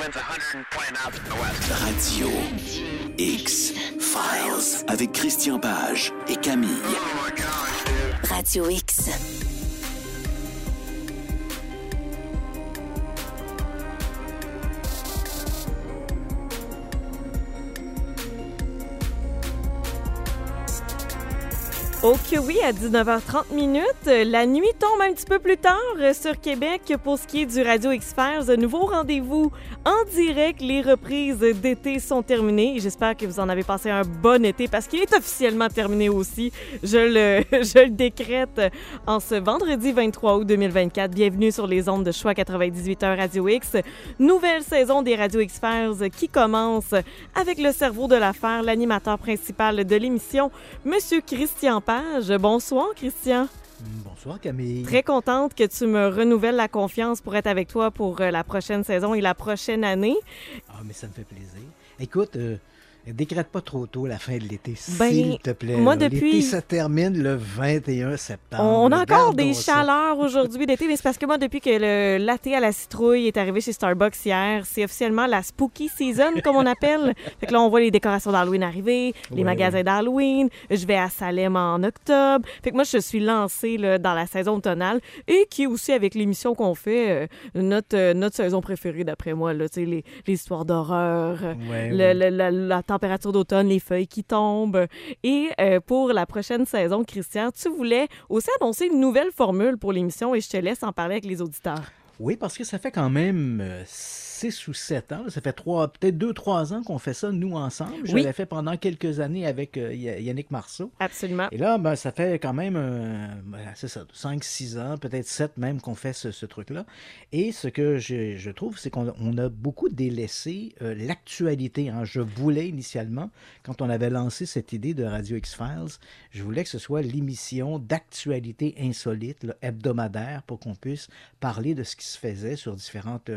Radio X-Files avec Christian Page et Camille. Radio X. Ok, oui, à 19h30 minutes. La nuit tombe un petit peu plus tard sur Québec pour ce qui est du Radio X-Files. Nouveau rendez-vous en direct. Les reprises d'été sont terminées. J'espère que vous en avez passé un bon été parce qu'il est officiellement terminé aussi. Je le décrète en ce vendredi 23 août 2024. Bienvenue sur les ondes de Choix 98.1 Radio X. Nouvelle saison des Radio X-Files qui commence avec le cerveau de l'affaire, l'animateur principal de l'émission, Monsieur Christian Page. Bonsoir, Christian. Bonsoir, Camille. Très contente que tu me renouvelles la confiance pour être avec toi pour la prochaine saison et la prochaine année. Ah, mais ça me fait plaisir. Écoute, décrète pas trop tôt la fin de l'été, Ben, s'il te plaît. moi, là. depuis- L'été, ça termine le 21 septembre. On a encore des Regardons ça. chaleurs aujourd'hui d'été, mais c'est parce que moi, depuis que le latte à la citrouille est arrivé chez Starbucks hier, c'est officiellement la spooky season, comme on appelle. Fait que là, on voit les décorations d'Halloween arriver, les Ouais, magasins d'Halloween. Je vais à Salem en octobre. Fait que moi, je suis lancée là, dans la saison automnale et qui est aussi avec l'émission qu'on fait, notre saison préférée, d'après moi, là, tu sais, les histoires d'horreur, Ouais, la température d'automne, les feuilles qui tombent. Et pour la prochaine saison, Christian, tu voulais aussi annoncer une nouvelle formule pour l'émission et je te laisse en parler avec les auditeurs. Oui, parce que ça fait quand même 6 ou 7 ans. Ça fait peut-être 2-3 ans qu'on fait ça, nous, ensemble. Je Oui. l'ai fait pendant quelques années avec Yannick Marceau. Absolument. Et là, ça fait quand même, c'est ça, 5-6 ans, peut-être 7 même qu'on fait ce truc-là. Et ce que je trouve, c'est qu'on a beaucoup délaissé l'actualité. Hein. Je voulais initialement, quand on avait lancé cette idée de Radio X-Files, je voulais que ce soit l'émission d'actualité insolite, là, hebdomadaire, pour qu'on puisse parler de ce qui se faisait sur différentes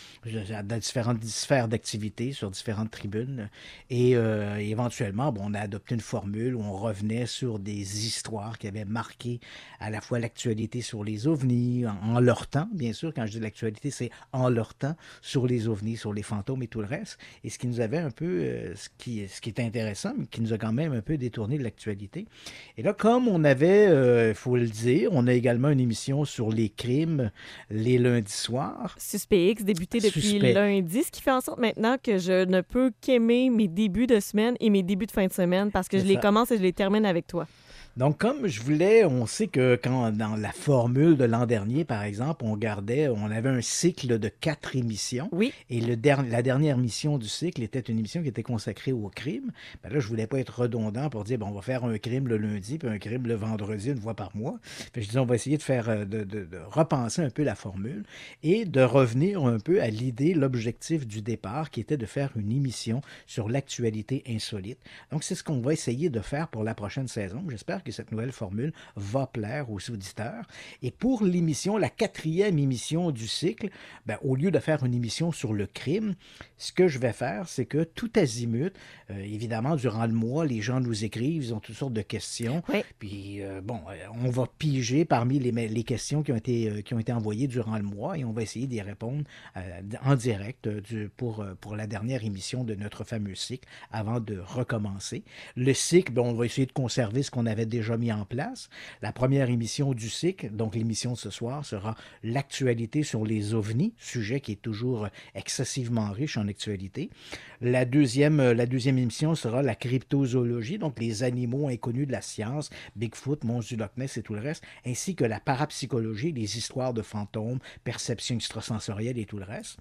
sphères d'activité, sur différentes tribunes. Et éventuellement, on a adopté une formule où on revenait sur des histoires qui avaient marqué à la fois l'actualité sur les ovnis, en leur temps, bien sûr. Quand je dis l'actualité, c'est en leur temps, sur les ovnis, sur les fantômes et tout le reste. Et ce qui nous avait un peu, ce qui était intéressant, mais qui nous a quand même un peu détourné de l'actualité. Et là, comme on avait, il faut le dire, on a également une émission sur les crimes les lundis soirs. Suspect X, débuté depuis Suspect. lundi, ce qui fait en sorte maintenant que je ne peux qu'aimer mes débuts de semaine et mes débuts de fin de semaine parce que C'est je les ça. commence et je les termine avec toi. Donc, comme je voulais, on sait que quand dans la formule de l'an dernier, par exemple, on avait un cycle de 4 émissions. Oui. Et la dernière mission du cycle était une émission qui était consacrée au crime. Ben là, je voulais pas être redondant pour dire, on va faire un crime le lundi, puis un crime le vendredi, une fois par mois. Fait que je disais, on va essayer de faire, de repenser un peu la formule et de revenir un peu à l'idée, l'objectif du départ, qui était de faire une émission sur l'actualité insolite. Donc, c'est ce qu'on va essayer de faire pour la prochaine saison. J'espère que cette nouvelle formule va plaire aux auditeurs. Et pour l'émission, la 4e émission du cycle, au lieu de faire une émission sur le crime, ce que je vais faire, c'est que tout azimut, évidemment, durant le mois, les gens nous écrivent, ils ont toutes sortes de questions. Oui. Puis, on va piger parmi les questions qui ont été envoyées durant le mois et on va essayer d'y répondre en direct pour la dernière émission de notre fameux cycle avant de recommencer. Le cycle, on va essayer de conserver ce qu'on avait déjà mis en place. La première émission du cycle, donc l'émission de ce soir, sera l'actualité sur les ovnis, sujet qui est toujours excessivement riche en actualité. La deuxième émission sera la cryptozoologie, donc les animaux inconnus de la science, Bigfoot, monstre du Loch Ness et tout le reste, ainsi que la parapsychologie, les histoires de fantômes, perception extrasensorielle et tout le reste.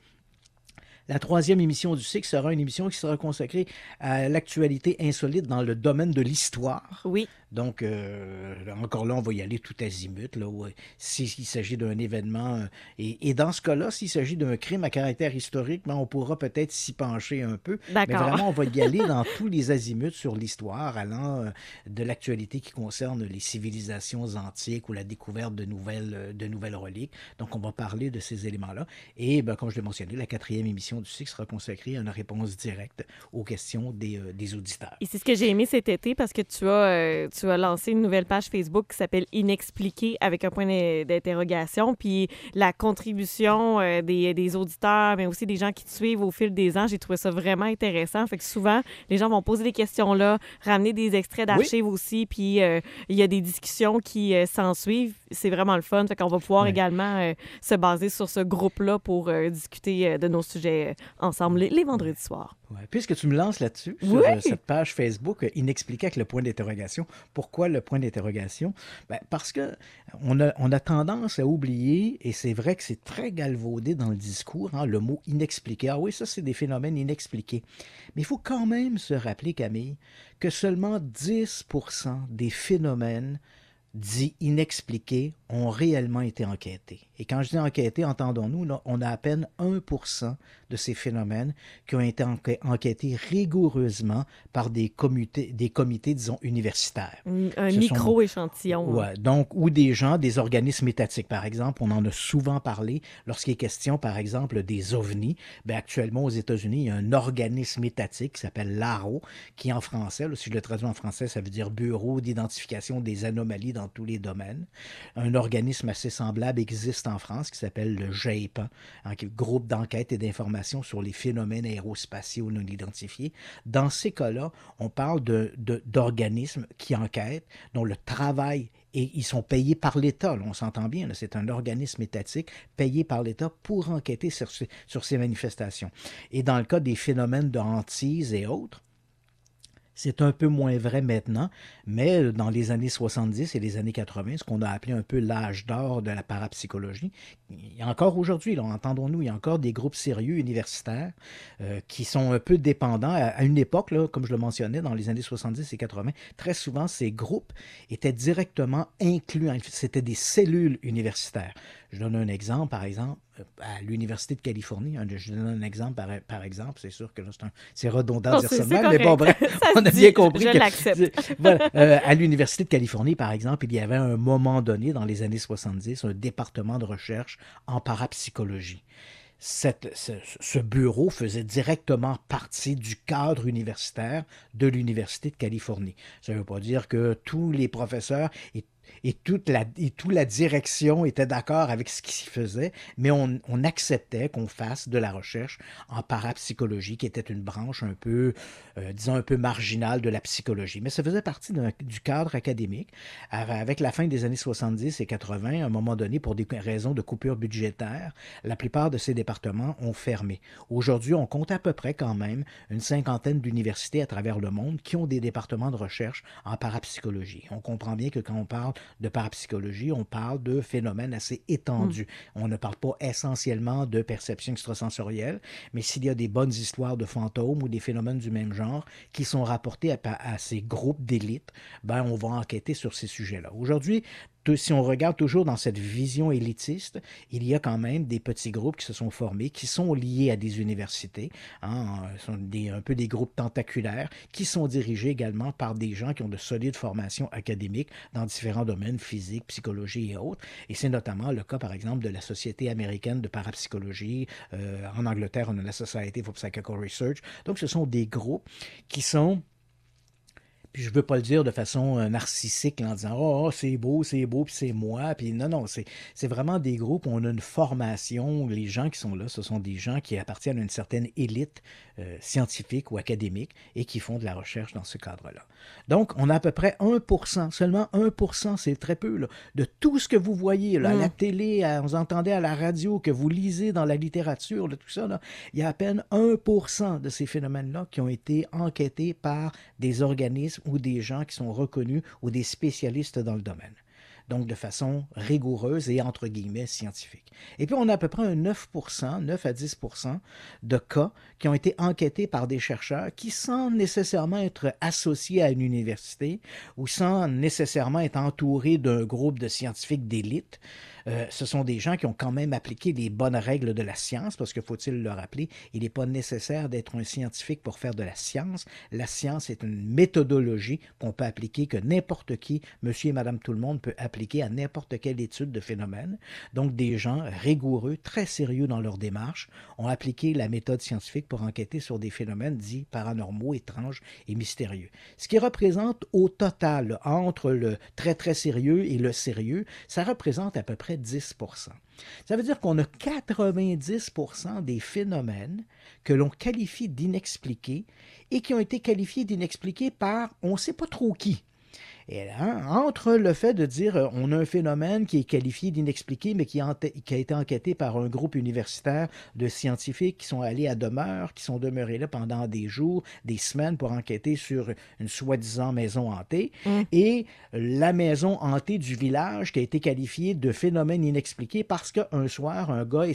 La 3e émission du cycle sera une émission qui sera consacrée à l'actualité insolite dans le domaine de l'histoire. Oui. Donc, encore là, on va y aller tout azimut, là, s'il s'agit d'un événement. Et dans ce cas-là, s'il s'agit d'un crime à caractère historique, on pourra peut-être s'y pencher un peu. D'accord. Mais vraiment, on va y aller dans tous les azimuts sur l'histoire, allant de l'actualité qui concerne les civilisations antiques ou la découverte de nouvelles reliques. Donc, on va parler de ces éléments-là. Et, comme je l'ai mentionné, la 4e émission du cycle sera consacrée à une réponse directe aux questions des auditeurs. Et c'est ce que j'ai aimé cet été parce que tu tu as lancé une nouvelle page Facebook qui s'appelle Inexpliqué avec un point d'interrogation. Puis la contribution des auditeurs, mais aussi des gens qui te suivent au fil des ans, j'ai trouvé ça vraiment intéressant. Fait que souvent, les gens vont poser des questions là, ramener des extraits d'archives aussi, puis il y a des discussions qui s'en suivent. C'est vraiment le fun. Fait qu'on va pouvoir également se baser sur ce groupe-là pour discuter de nos sujets ensemble les vendredis soirs. Ouais. Puisque tu me lances là-dessus, sur cette page Facebook Inexpliqué avec le point d'interrogation. Pourquoi le point d'interrogation? Ben, parce que on a tendance à oublier, et c'est vrai que c'est très galvaudé dans le discours, hein, le mot inexpliqué. Ah oui, ça, c'est des phénomènes inexpliqués. Mais il faut quand même se rappeler, Camille, que seulement 10% des phénomènes dits inexpliqués ont réellement été enquêtés. Et quand je dis enquêtés, entendons-nous, là, on a à peine 1% de ces phénomènes qui ont été enquêtés rigoureusement par des comités, disons, universitaires. Un micro-échantillon. Ouais, donc, ou des gens, des organismes étatiques, par exemple. On en a souvent parlé lorsqu'il est question, par exemple, des ovnis. Bien, actuellement, aux États-Unis, il y a un organisme étatique qui s'appelle l'AARO, qui en français, là, si je le traduis en français, ça veut dire Bureau d'identification des anomalies dans tous les domaines. Un organisme assez semblable existe en France qui s'appelle le GEIPAN, groupe d'enquête et d'information sur les phénomènes aérospatiaux non identifiés. Dans ces cas-là, on parle d'organismes qui enquêtent, dont le travail, et ils sont payés par l'État, là, on s'entend bien, là, c'est un organisme étatique payé par l'État pour enquêter sur ces manifestations. Et dans le cas des phénomènes de hantise et autres, c'est un peu moins vrai maintenant, mais dans les années 70 et les années 80, ce qu'on a appelé un peu l'âge d'or de la parapsychologie, il y a encore aujourd'hui, là, entendons-nous, il y a encore des groupes sérieux universitaires qui sont un peu dépendants. À une époque, là, comme je le mentionnais, dans les années 70 et 80, très souvent, ces groupes étaient directement inclus, c'était des cellules universitaires. Je donne un exemple, par exemple, à l'Université de Californie. Je donne un exemple par exemple. C'est sûr que là, c'est redondant de dire ça de même, mais bon, bref, on a bien compris. Je l'accepte. Voilà, à l'Université de Californie, par exemple, il y avait à un moment donné, dans les années 70, un département de recherche en parapsychologie. Ce bureau faisait directement partie du cadre universitaire de l'Université de Californie. Ça ne veut pas dire que tous les professeurs et toute la direction était d'accord avec ce qui s'y faisait, mais on acceptait qu'on fasse de la recherche en parapsychologie, qui était une branche un peu, disons, un peu marginale de la psychologie. Mais ça faisait partie du cadre académique. Avec la fin des années 70 et 80, à un moment donné, pour des raisons de coupure budgétaire, la plupart de ces départements ont fermé. Aujourd'hui, on compte à peu près quand même une 50aine d'universités à travers le monde qui ont des départements de recherche en parapsychologie. On comprend bien que quand on parle de parapsychologie, on parle de phénomènes assez étendus. On ne parle pas essentiellement de perception extrasensorielle, mais s'il y a des bonnes histoires de fantômes ou des phénomènes du même genre qui sont rapportés à ces groupes d'élite, ben on va enquêter sur ces sujets-là. Aujourd'hui, si on regarde toujours dans cette vision élitiste, il y a quand même des petits groupes qui se sont formés, qui sont liés à des universités, sont un peu des groupes tentaculaires, qui sont dirigés également par des gens qui ont de solides formations académiques dans différents domaines, physique, psychologie et autres. Et c'est notamment le cas, par exemple, de la Société américaine de parapsychologie. En Angleterre, on a la Society for Psychical Research. Donc, ce sont des groupes qui sont... Puis je ne veux pas le dire de façon narcissique en disant « Oh, c'est beau, puis c'est moi. » Puis non, c'est vraiment des groupes où on a une formation. Les gens qui sont là, ce sont des gens qui appartiennent à une certaine élite scientifique ou académique et qui font de la recherche dans ce cadre-là. Donc, on a à peu près 1%, seulement 1%, c'est très peu, là, de tout ce que vous voyez là, à la télé, vous entendez à la radio, que vous lisez dans la littérature, là, tout ça, là, il y a à peine 1% de ces phénomènes-là qui ont été enquêtés par des organismes ou des gens qui sont reconnus ou des spécialistes dans le domaine. Donc de façon rigoureuse et entre guillemets scientifique. Et puis on a à peu près un 9 à 10% de cas qui ont été enquêtés par des chercheurs qui, sans nécessairement être associés à une université ou sans nécessairement être entourés d'un groupe de scientifiques d'élite, Ce sont des gens qui ont quand même appliqué les bonnes règles de la science, parce que faut-il le rappeler, il n'est pas nécessaire d'être un scientifique pour faire de la science. La science est une méthodologie qu'on peut appliquer, que n'importe qui, monsieur et madame tout le monde, peut appliquer à n'importe quelle étude de phénomène. Donc, des gens rigoureux, très sérieux dans leur démarche, ont appliqué la méthode scientifique pour enquêter sur des phénomènes dits paranormaux, étranges et mystérieux. Ce qui représente au total, entre le très très sérieux et le sérieux, ça représente à peu près 10 %. Ça veut dire qu'on a 90 % des phénomènes que l'on qualifie d'inexpliqués et qui ont été qualifiés d'inexpliqués par on ne sait pas trop qui. Et entre le fait de dire on a un phénomène qui est qualifié d'inexpliqué, mais qui a été enquêté par un groupe universitaire de scientifiques qui sont allés à demeure, qui sont demeurés là pendant des jours, des semaines pour enquêter sur une soi-disant maison hantée, et la maison hantée du village qui a été qualifiée de phénomène inexpliqué parce qu'un soir, un gars et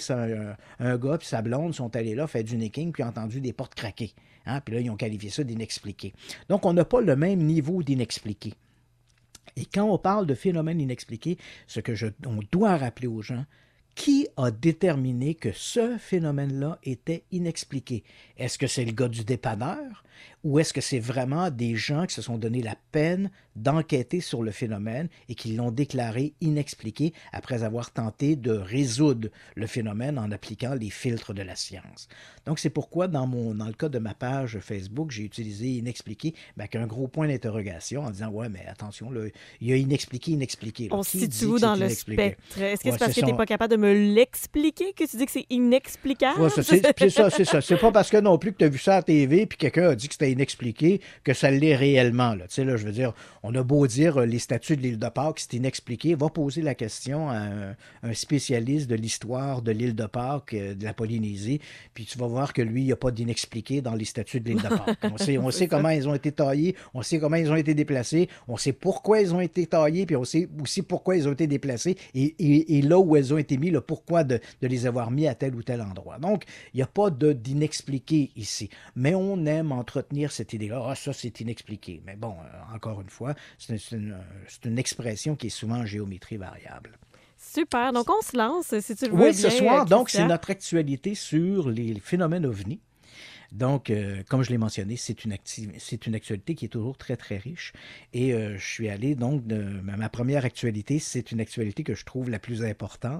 sa blonde sont allés là faire du necking puis ont entendu des portes craquer. Hein? Puis là, ils ont qualifié ça d'inexpliqué. Donc, on n'a pas le même niveau d'inexpliqué. Et quand on parle de phénomènes inexpliqués, on doit rappeler aux gens, qui a déterminé que ce phénomène-là était inexpliqué? Est-ce que c'est le gars du dépanneur ou est-ce que c'est vraiment des gens qui se sont donné la peine d'enquêter sur le phénomène et qui l'ont déclaré inexpliqué après avoir tenté de résoudre le phénomène en appliquant les filtres de la science? Donc, c'est pourquoi, dans le cas de ma page Facebook, j'ai utilisé inexpliqué avec un gros point d'interrogation en disant « Ouais, mais attention, là, il y a inexpliqué. Là. On se situe où dans le spectre? Est-ce que c'est parce que tu n'es pas capable de me l'expliquer que tu dis que c'est inexplicable? Ouais, c'est ça. C'est pas parce que non plus que tu as vu ça à la TV et quelqu'un a dit que c'était inexpliqué que ça l'est réellement. Là. Tu sais, là, je veux dire, on a beau dire les statuts de l'île de Pâques, c'est inexpliqué. Va poser la question à un spécialiste de l'histoire de l'île de Pâques, de la Polynésie, puis tu vas voir que lui, il n'y a pas d'inexpliqué dans les statuts de l'île de Pâques. On sait comment ils ont été taillés, on sait comment ils ont été déplacés, on sait pourquoi ils ont été taillés, puis on sait aussi pourquoi ils ont été déplacés et là où elles ont été mis, le pourquoi de les avoir mis à tel ou tel endroit. Donc, il n'y a pas d'inexpliqué ici. Mais on aime entretenir cette idée-là. Ah, ça, c'est inexpliqué. Mais bon, encore une fois, c'est une expression qui est souvent en géométrie variable. Super. Donc, on se lance, si tu le veux bien. Oui, ce soir, donc, c'est notre actualité sur les phénomènes ovnis. Donc, comme je l'ai mentionné, c'est une actualité qui est toujours très, très riche. Et je suis allé, donc, ma première actualité, c'est une actualité que je trouve la plus importante.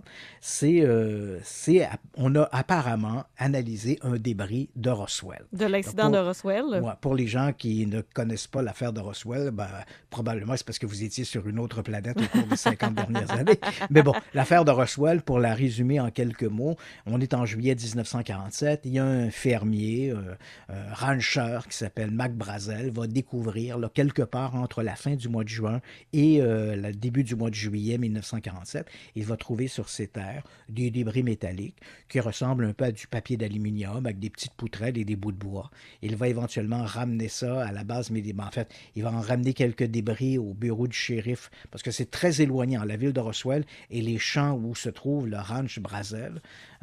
On a apparemment analysé un débris de Roswell. De l'accident de Roswell? Ouais, pour les gens qui ne connaissent pas l'affaire de Roswell, probablement c'est parce que vous étiez sur une autre planète au cours des 50 dernières années. Mais bon, l'affaire de Roswell, pour la résumer en quelques mots, on est en juillet 1947. Il y a un fermier, un rancher qui s'appelle Mac Brazel, va découvrir là, quelque part entre la fin du mois de juin et le début du mois de juillet 1947, il va trouver sur ses terres des débris métalliques qui ressemblent un peu à du papier d'aluminium avec des petites poutrelles et des bouts de bois. Il va éventuellement ramener ça à la base médicale. En fait, il va en ramener quelques débris au bureau du shérif parce que c'est très éloignant. La ville de Roswell et les champs où se trouve le ranch Brazel,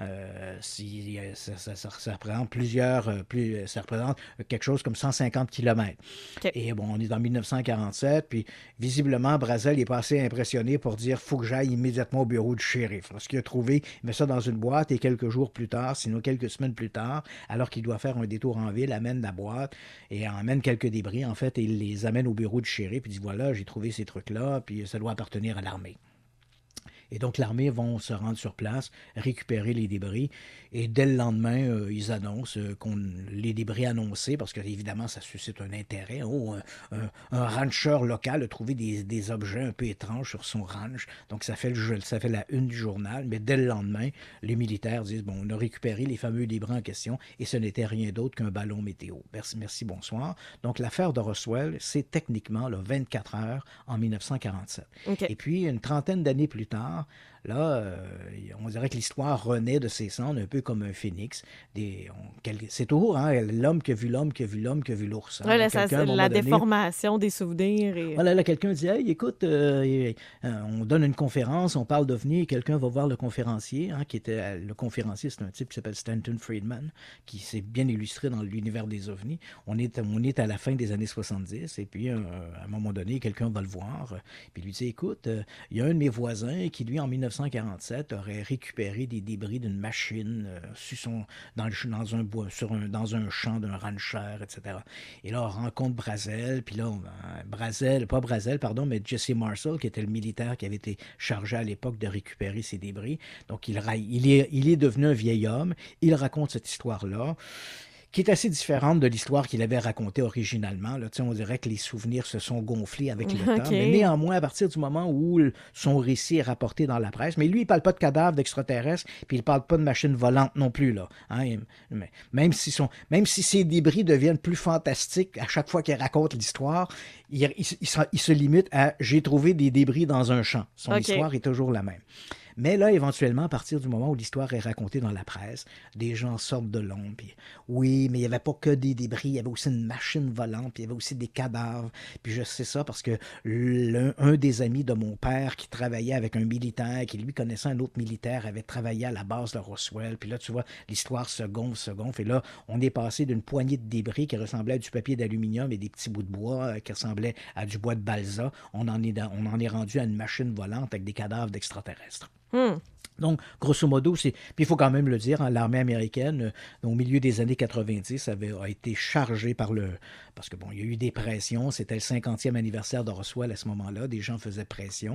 ça représente ça représente quelque chose comme 150 km. Okay. Et bon, on est en 1947, puis visiblement, Brazel n'est pas assez impressionné pour dire « faut que j'aille immédiatement au bureau du shérif ». Ce qu'il a trouvé, il met ça dans une boîte et quelques jours plus tard, sinon quelques semaines plus tard, alors qu'il doit faire un détour en ville, amène la boîte et amène quelques débris, en fait, et il les amène au bureau du shérif, puis il dit « voilà, j'ai trouvé ces trucs-là, puis ça doit appartenir à l'armée ». Et donc, l'armée vont se rendre sur place, récupérer les débris. Et dès le lendemain, ils annoncent les débris annoncés, parce que évidemment, ça suscite un intérêt. Un rancher local a trouvé des objets un peu étranges sur son ranch. Donc, ça fait la une du journal. Mais dès le lendemain, les militaires disent, bon, on a récupéré les fameux débris en question et ce n'était rien d'autre qu'un ballon météo. Merci, bonsoir. Donc, l'affaire de Roswell, c'est techniquement 24 heures en 1947. Okay. Et puis, une trentaine d'années plus tard, là, on dirait que l'histoire renaît de ses cendres, un peu comme un phénix. C'est toujours l'homme qui a vu l'homme, qui a vu l'homme, qui a vu l'ours. Ouais, la déformation des souvenirs. Voilà, là, quelqu'un dit, hey, écoute, on donne une conférence, on parle d'OVNI, et quelqu'un va voir le conférencier, le conférencier, c'est un type qui s'appelle Stanton Friedman, qui s'est bien illustré dans l'univers des OVNI. On est à la fin des années 70, et puis à un moment donné, quelqu'un va le voir, puis lui dit, écoute, il y a un de mes voisins qui, lui, en 1947, 1947, aurait récupéré des débris d'une machine dans un champ d'un rancher, etc. Et là, on rencontre Brazel, puis là, mais Jesse Marcel, qui était le militaire qui avait été chargé à l'époque de récupérer ces débris. Donc, il est devenu un vieil homme. Il raconte cette histoire-là, qui est assez différente de l'histoire qu'il avait racontée originalement. Là, on dirait que les souvenirs se sont gonflés avec le temps. Mais néanmoins, à partir du moment où son récit est rapporté dans la presse, mais lui, il ne parle pas de cadavres d'extraterrestres, puis il ne parle pas de machines volantes non plus. Là, hein? Même si ces débris deviennent plus fantastiques à chaque fois qu'il raconte l'histoire, il se limite à « j'ai trouvé des débris dans un champ ». Son histoire est toujours la même. Mais là, éventuellement, à partir du moment où l'histoire est racontée dans la presse, des gens sortent de l'ombre. Puis, oui, mais il n'y avait pas que des débris, il y avait aussi une machine volante, puis il y avait aussi des cadavres. Puis je sais ça parce que un des amis de mon père qui travaillait avec un militaire, qui lui connaissait un autre militaire, avait travaillé à la base de Roswell. Puis là, tu vois, l'histoire se gonfle. Et là, on est passé d'une poignée de débris qui ressemblait à du papier d'aluminium et des petits bouts de bois qui ressemblaient à du bois de balsa. On en est rendu à une machine volante avec des cadavres d'extraterrestres. Donc, grosso modo, puis il faut quand même le dire, hein, l'armée américaine, au milieu des années 90, a été chargée parce que il y a eu des pressions, c'était le 50e anniversaire de Roswell à ce moment-là, des gens faisaient pression,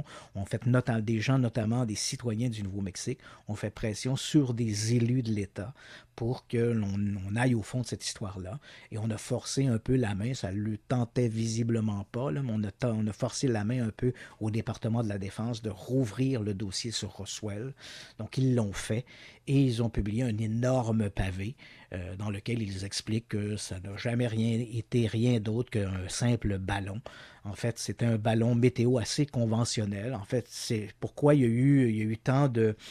des gens, notamment des citoyens du Nouveau-Mexique, ont fait pression sur des élus de l'État pour que l'on aille au fond de cette histoire-là. Et on a forcé un peu la main, ça ne le tentait visiblement pas, là, mais on a forcé la main un peu au département de la Défense de rouvrir le dossier sur Roswell. Donc, ils l'ont fait et ils ont publié un énorme pavé dans lequel ils expliquent que ça n'a jamais été rien d'autre qu'un simple ballon. En fait, c'était un ballon météo assez conventionnel. En fait, c'est pourquoi il y a eu tant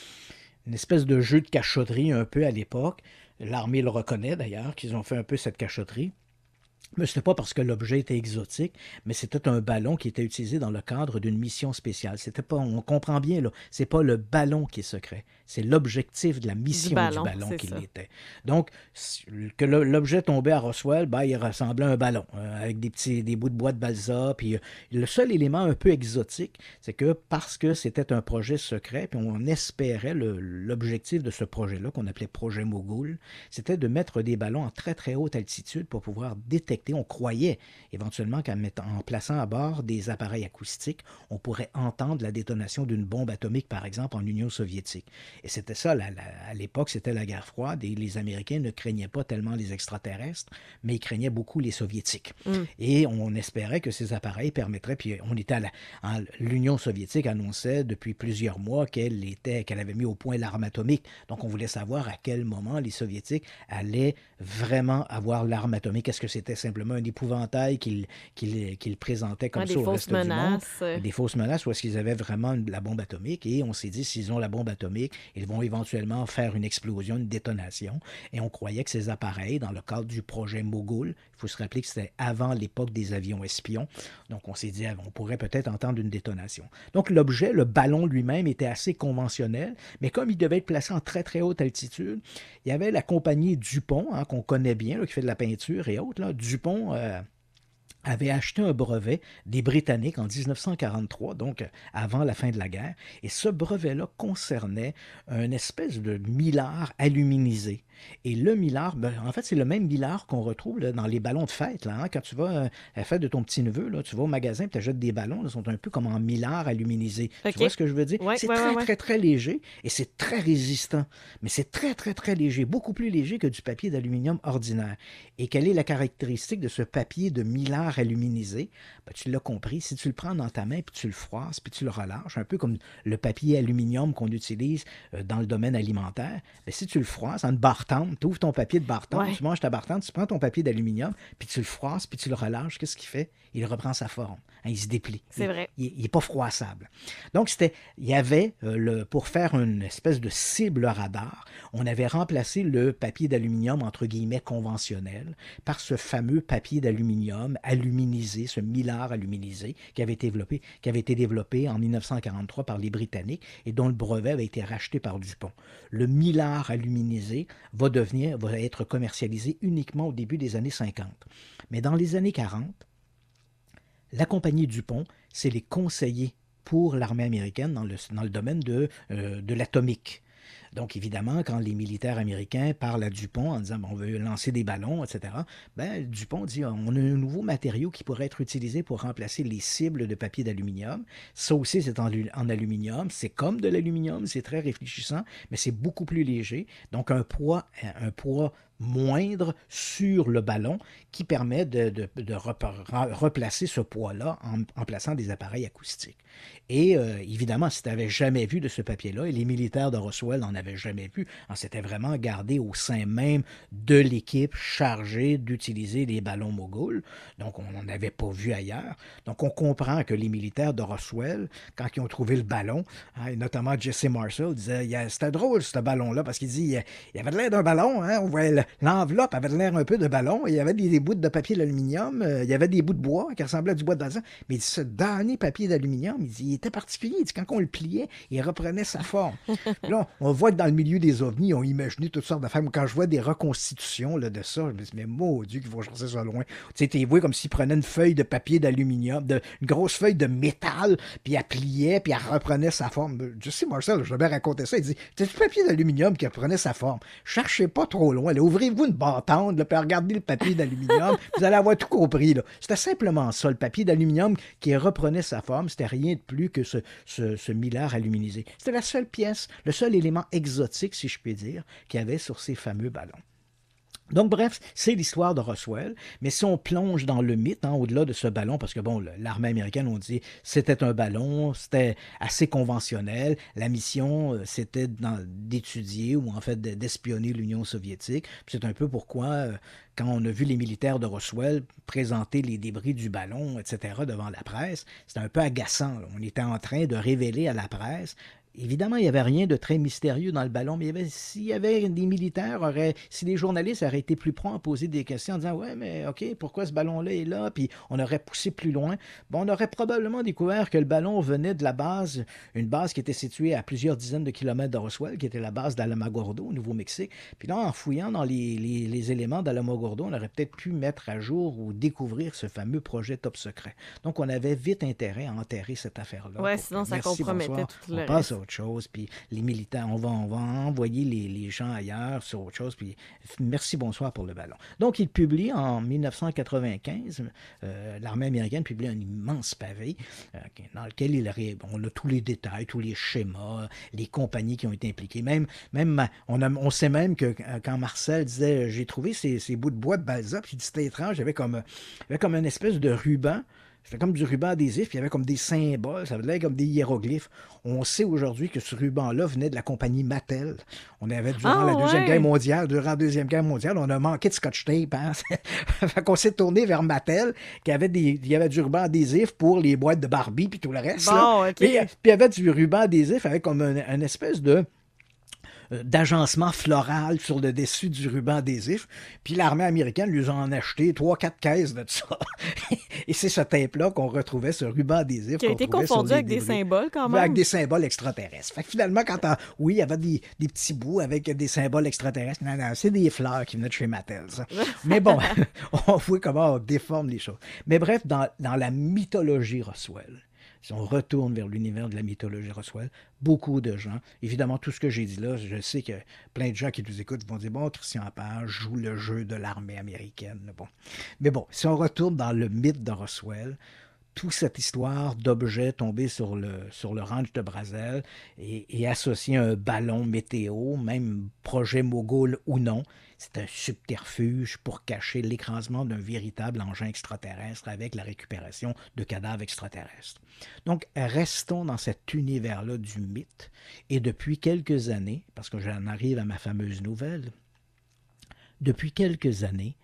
une espèce de jeu de cachotterie un peu à l'époque. L'armée le reconnaît d'ailleurs, qu'ils ont fait un peu cette cachotterie. Mais ce n'était pas parce que l'objet était exotique, mais c'était un ballon qui était utilisé dans le cadre d'une mission spéciale. On comprend bien, là, c'est pas le ballon qui est secret, c'est l'objectif de la mission du ballon qui l'était. Donc, que l'objet tombait à Roswell, il ressemblait à un ballon, avec des bouts de bois de balsa. Puis le seul élément un peu exotique, c'est que parce que c'était un projet secret, puis on espérait l'objectif de ce projet-là, qu'on appelait Projet Mogul, c'était de mettre des ballons en très très haute altitude pour pouvoir détecter. On croyait éventuellement qu'en plaçant à bord des appareils acoustiques, on pourrait entendre la détonation d'une bombe atomique, par exemple, en Union soviétique. Et c'était ça, à l'époque, c'était la guerre froide et les Américains ne craignaient pas tellement les extraterrestres, mais ils craignaient beaucoup les Soviétiques. Et on espérait que ces appareils permettraient, puis on était l'Union soviétique annonçait depuis plusieurs mois qu'elle avait mis au point l'arme atomique. Donc on voulait savoir à quel moment les Soviétiques allaient vraiment avoir l'arme atomique. Est-ce que c'était simplement un épouvantail qu'ils présentaient comme ça au reste du monde? Des fausses menaces, ou est-ce qu'ils avaient vraiment la bombe atomique? Et on s'est dit, s'ils ont la bombe atomique, ils vont éventuellement faire une explosion, une détonation. Et on croyait que ces appareils, dans le cadre du projet Mogul, il faut se rappeler que c'était avant l'époque des avions espions, donc on s'est dit, on pourrait peut-être entendre une détonation. Donc l'objet, le ballon lui-même, était assez conventionnel, mais comme il devait être placé en très très haute altitude, il y avait la compagnie Dupont, qu'on connaît bien, là, qui fait de la peinture et autres. Là. Dupont avait acheté un brevet des Britanniques en 1943, donc avant la fin de la guerre, et ce brevet-là concernait une espèce de millard aluminisé. Et le millard, en fait, c'est le même millard qu'on retrouve là, dans les ballons de fête. Là, hein? Quand tu vas à la fête de ton petit neveu, là, tu vas au magasin et tu achètes des ballons, ils sont un peu comme en millard aluminisé. Okay. Tu vois ce que je veux dire? Ouais, c'est très, très léger et c'est très résistant. Mais c'est très, très, très léger, beaucoup plus léger que du papier d'aluminium ordinaire. Et quelle est la caractéristique de ce papier de millard aluminisé? Tu l'as compris, si tu le prends dans ta main puis tu le froisses puis tu le relâches, un peu comme le papier aluminium qu'on utilise dans le domaine alimentaire, si tu le froisses en barre tu ouvres ton papier de barre-tente, tu manges ta barre-tente, tu prends ton papier d'aluminium, puis tu le froisses, puis tu le relâches. Qu'est-ce qu'il fait? Il reprend sa forme. Hein, il se déplie. C'est vrai. Il n'est pas froissable. Donc, il y avait, pour faire une espèce de cible radar, on avait remplacé le papier d'aluminium, entre guillemets, conventionnel, par ce fameux papier d'aluminium aluminisé, ce millard aluminisé, qui avait été développé en 1943 par les Britanniques et dont le brevet avait été racheté par Dupont. Le millard aluminisé va être commercialisé uniquement au début des années 50. Mais dans les années 40, la compagnie Dupont, c'est les conseillers pour l'armée américaine dans le domaine de l'atomique. Donc, évidemment, quand les militaires américains parlent à Dupont en disant on veut lancer des ballons, etc., Dupont dit on a un nouveau matériau qui pourrait être utilisé pour remplacer les cibles de papier d'aluminium. Ça aussi, c'est en aluminium. C'est comme de l'aluminium, c'est très réfléchissant, mais c'est beaucoup plus léger. Donc, un poids moindre sur le ballon qui permet de replacer ce poids-là en plaçant des appareils acoustiques. Et évidemment, si tu n'avais jamais vu de ce papier-là, et les militaires de Roswell n'en avaient jamais vu, on s'était vraiment gardé au sein même de l'équipe chargée d'utiliser les ballons Mogul. Donc, on n'en avait pas vu ailleurs. Donc, on comprend que les militaires de Roswell, quand ils ont trouvé le ballon, et notamment Jesse Marcel, disait c'était drôle ce ballon-là, parce qu'il dit il avait l'air d'un ballon, on voyait l'enveloppe avait l'air un peu de ballon, il y avait des bouts de papier d'aluminium, il y avait des bouts de bois qui ressemblaient à du bois de balsa, mais ce dernier papier d'aluminium, il dit, il était particulier, il dit, quand on le pliait, il reprenait sa forme. Puis là, on voit que dans le milieu des ovnis, on imaginait toutes sortes d'affaires. Quand je vois des reconstitutions là, de ça, je me dis, mais maudit qu'il faut chercher ça loin. Tu sais, tu vois comme s'il prenait une feuille de papier d'aluminium, une grosse feuille de métal, puis elle pliait, puis elle reprenait sa forme. Je sais, Marcel, je vais raconter ça, il dit, c'est du papier d'aluminium qui reprenait sa forme. Cherchez pas trop loin, là. Ouvrez-vous une bâtonne, là, puis regardez le papier d'aluminium, vous allez avoir tout compris. Là. C'était simplement ça, le papier d'aluminium qui reprenait sa forme, c'était rien de plus que ce millard aluminisé. C'était la seule pièce, le seul élément exotique, si je puis dire, qu'il y avait sur ces fameux ballons. Donc, bref, c'est l'histoire de Roswell, mais si on plonge dans le mythe, au-delà de ce ballon, parce que, bon, l'armée américaine, on dit, c'était un ballon, c'était assez conventionnel, la mission, c'était d'étudier, ou en fait d'espionner l'Union soviétique, puis c'est un peu pourquoi, quand on a vu les militaires de Roswell présenter les débris du ballon, etc., devant la presse, c'était un peu agaçant, là. On était en train de révéler à la presse. Évidemment, il n'y avait rien de très mystérieux dans le ballon, mais s'il y avait des militaires, si les journalistes auraient été plus prompts à poser des questions en disant « Ouais, mais OK, pourquoi ce ballon-là est là? » Puis on aurait poussé plus loin. On aurait probablement découvert que le ballon venait de la base, une base qui était située à plusieurs dizaines de kilomètres de Roswell, qui était la base d'Alamogordo, au Nouveau-Mexique. Puis là, en fouillant dans les éléments d'Alamogordo, on aurait peut-être pu mettre à jour ou découvrir ce fameux projet top secret. Donc, on avait vite intérêt à enterrer cette affaire-là. Oui, sinon ça compromettait tout le reste. Autre chose, puis les militaires, on va envoyer les gens ailleurs sur autre chose, puis merci, bonsoir pour le ballon. Donc, il publie en 1995, l'armée américaine publie un immense pavé dans lequel on a tous les détails, tous les schémas, les compagnies qui ont été impliquées. Même on sait même que quand Marcel disait « J'ai trouvé ces bouts de bois de balsa », puis il dit « C'était étrange, il y avait comme une espèce de ruban. » C'était comme du ruban adhésif, puis il y avait comme des symboles, ça avait l'air comme des hiéroglyphes. On sait aujourd'hui que ce ruban-là venait de la compagnie Mattel. On avait, durant la Deuxième Guerre mondiale, on a manqué de scotch tape. Hein? Fait qu'on s'est tourné vers Mattel, il y avait du ruban adhésif pour les boîtes de Barbie, puis tout le reste. Bon, OK. Puis il y avait du ruban adhésif avec comme une espèce d'agencement floral sur le dessus du ruban adhésif. Puis l'armée américaine lui en a acheté 3-4 caisses de ça. Et c'est ce tape-là qu'on retrouvait, ce ruban adhésif. Qui a été confondu avec des symboles quand même. Avec des symboles extraterrestres. Fait que finalement, oui, il y avait des petits bouts avec des symboles extraterrestres. Non, c'est des fleurs qui venaient de chez Mattel, ça. Mais bon, on voit comment on déforme les choses. Mais bref, dans la mythologie Roswell, si on retourne vers l'univers de la mythologie Roswell, beaucoup de gens, évidemment, tout ce que j'ai dit là, je sais que plein de gens qui nous écoutent vont dire « Bon, Christian Page joue le jeu de l'armée américaine. » Bon. Mais bon, si on retourne dans le mythe de Roswell, toute cette histoire d'objets tombés sur le ranch de Brazel et associés à un ballon météo, même projet Mogul ou non, c'est un subterfuge pour cacher l'écrasement d'un véritable engin extraterrestre avec la récupération de cadavres extraterrestres. Donc, restons dans cet univers-là du mythe. Et depuis quelques années, parce que j'en arrive à ma fameuse nouvelle, depuis quelques années,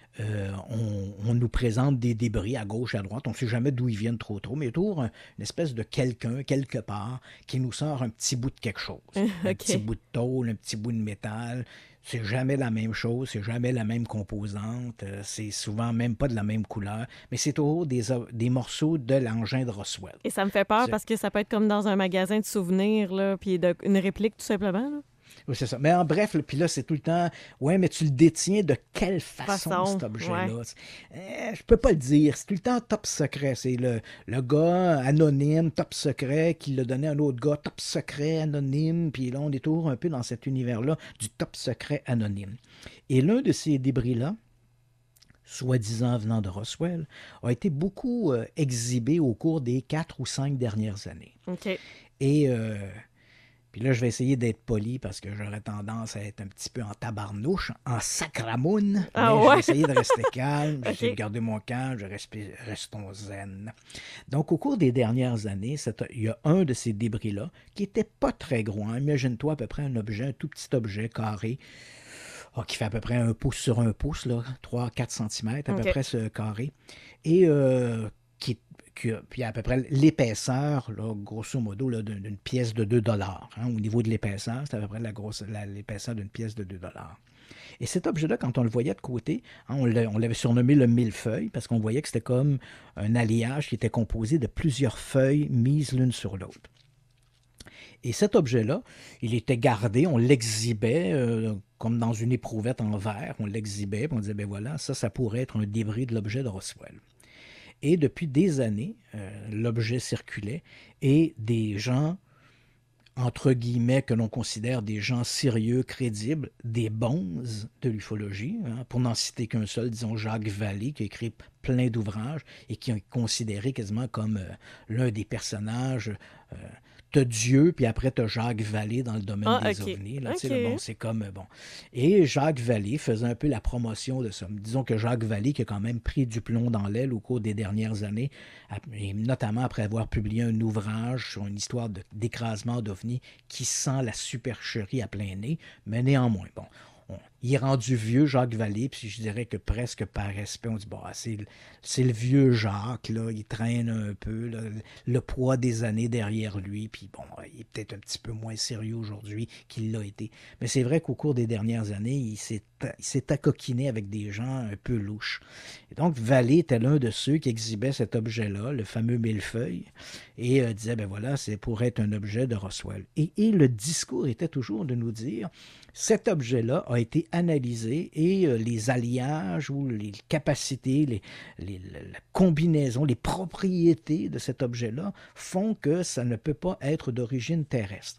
on nous présente des débris à gauche et à droite. On ne sait jamais d'où ils viennent trop, mais toujours une espèce de quelqu'un, quelque part, qui nous sort un petit bout de quelque chose. Un petit bout de tôle, un petit bout de métal. C'est jamais la même chose, c'est jamais la même composante, c'est souvent même pas de la même couleur, mais c'est toujours des morceaux de l'engin de Roswell. Et ça me fait peur parce que ça peut être comme dans un magasin de souvenirs, là, puis une réplique tout simplement, là. Oui, c'est ça. Mais en bref, puis là, c'est tout le temps, ouais, mais tu le détiens de quelle façon cet objet-là? Ouais. Je peux pas le dire. C'est tout le temps top secret. C'est le gars anonyme, top secret, qui l'a donné à un autre gars, top secret, anonyme. Puis là, on est toujours un peu dans cet univers-là du top secret anonyme. Et l'un de ces débris-là, soi-disant venant de Roswell, a été beaucoup exhibé au cours des 4 ou 5 dernières années. OK. Et puis là, je vais essayer d'être poli parce que j'aurais tendance à être un petit peu en tabarnouche, en sacramoune. Ah mais ouais? je vais essayer de rester calme, Okay. j'essaie de garder mon calme, restons zen. Donc, au cours des dernières années, il y a un de ces débris-là qui n'était pas très gros. Hein. Imagine-toi à peu près un tout petit objet carré, qui fait à peu près 1 pouce sur 1 pouce, 3-4 cm à peu près ce carré, et puis à peu près l'épaisseur, là, grosso modo, là, d'une pièce de 2 $. Hein, au niveau de l'épaisseur, c'est à peu près l'épaisseur d'une pièce de 2 $. Et cet objet-là, quand on le voyait de côté, hein, on l'avait surnommé le millefeuille parce qu'on voyait que c'était comme un alliage qui était composé de plusieurs feuilles mises l'une sur l'autre. Et cet objet-là, il était gardé, on l'exhibait comme dans une éprouvette en verre, on l'exhibait, puis on disait, ben voilà, ça pourrait être un débris de l'objet de Roswell. Et depuis des années, l'objet circulait et des gens, entre guillemets, que l'on considère des gens sérieux, crédibles, des bonzes de l'ufologie, hein, pour n'en citer qu'un seul, disons Jacques Vallée, qui a écrit plein d'ouvrages et qui est considéré quasiment comme l'un des personnages. T'as Dieu, puis après t'as Jacques Vallée dans le domaine des ovnis. Là, bon, c'est comme, bon. Et Jacques Vallée faisait un peu la promotion de ça. Disons que Jacques Vallée, qui a quand même pris du plomb dans l'aile au cours des dernières années, et notamment après avoir publié un ouvrage sur une histoire d'écrasement d'ovnis qui sent la supercherie à plein nez, mais néanmoins, bon. Il est rendu vieux, Jacques Vallée, puis je dirais que presque par respect, on dit, bon, c'est le vieux Jacques, là, il traîne un peu, là, le poids des années derrière lui, puis bon, il est peut-être un petit peu moins sérieux aujourd'hui qu'il l'a été. Mais c'est vrai qu'au cours des dernières années, il s'est accoquiné avec des gens un peu louches. Et donc, Vallée était l'un de ceux qui exhibaient cet objet-là, le fameux millefeuille, et disait, ben voilà, c'est pour être un objet de Roswell. Et le discours était toujours de nous dire, cet objet-là a été analysé et les alliages ou les capacités, la combinaison, les propriétés de cet objet-là font que ça ne peut pas être d'origine terrestre.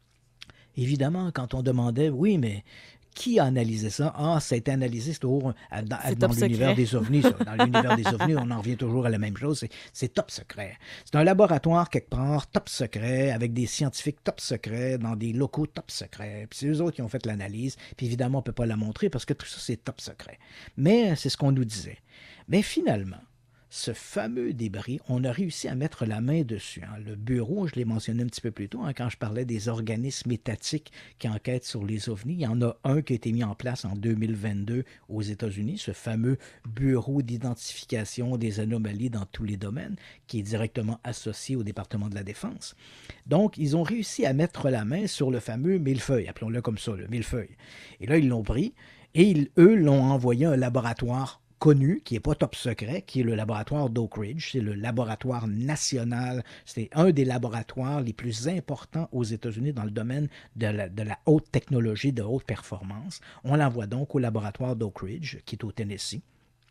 Évidemment, quand on demandait, oui, mais qui a analysé ça? Ah, ça a été analysé, c'est toujours dans l'univers des ovnis. Ça. Dans l'univers des ovnis, on en revient toujours à la même chose. C'est top secret. C'est un laboratoire quelque part, top secret, avec des scientifiques top secret, dans des locaux top secret. Puis c'est eux autres qui ont fait l'analyse. Puis évidemment, on ne peut pas la montrer parce que tout ça, c'est top secret. Mais c'est ce qu'on nous disait. Mais finalement, ce fameux débris, on a réussi à mettre la main dessus. Hein. Le bureau, je l'ai mentionné un petit peu plus tôt, hein, quand je parlais des organismes étatiques qui enquêtent sur les ovnis. Il y en a un qui a été mis en place en 2022 aux États-Unis, ce fameux bureau d'identification des anomalies dans tous les domaines, qui est directement associé au département de la Défense. Donc, ils ont réussi à mettre la main sur le fameux millefeuille, appelons-le comme ça, le millefeuille. Et là, ils l'ont pris et eux l'ont envoyé à un laboratoire connu, qui n'est pas top secret, qui est le laboratoire d'Oak Ridge. C'est le laboratoire national. C'est un des laboratoires les plus importants aux États-Unis dans le domaine de la haute technologie, de haute performance. On l'envoie donc au laboratoire d'Oak Ridge, qui est au Tennessee.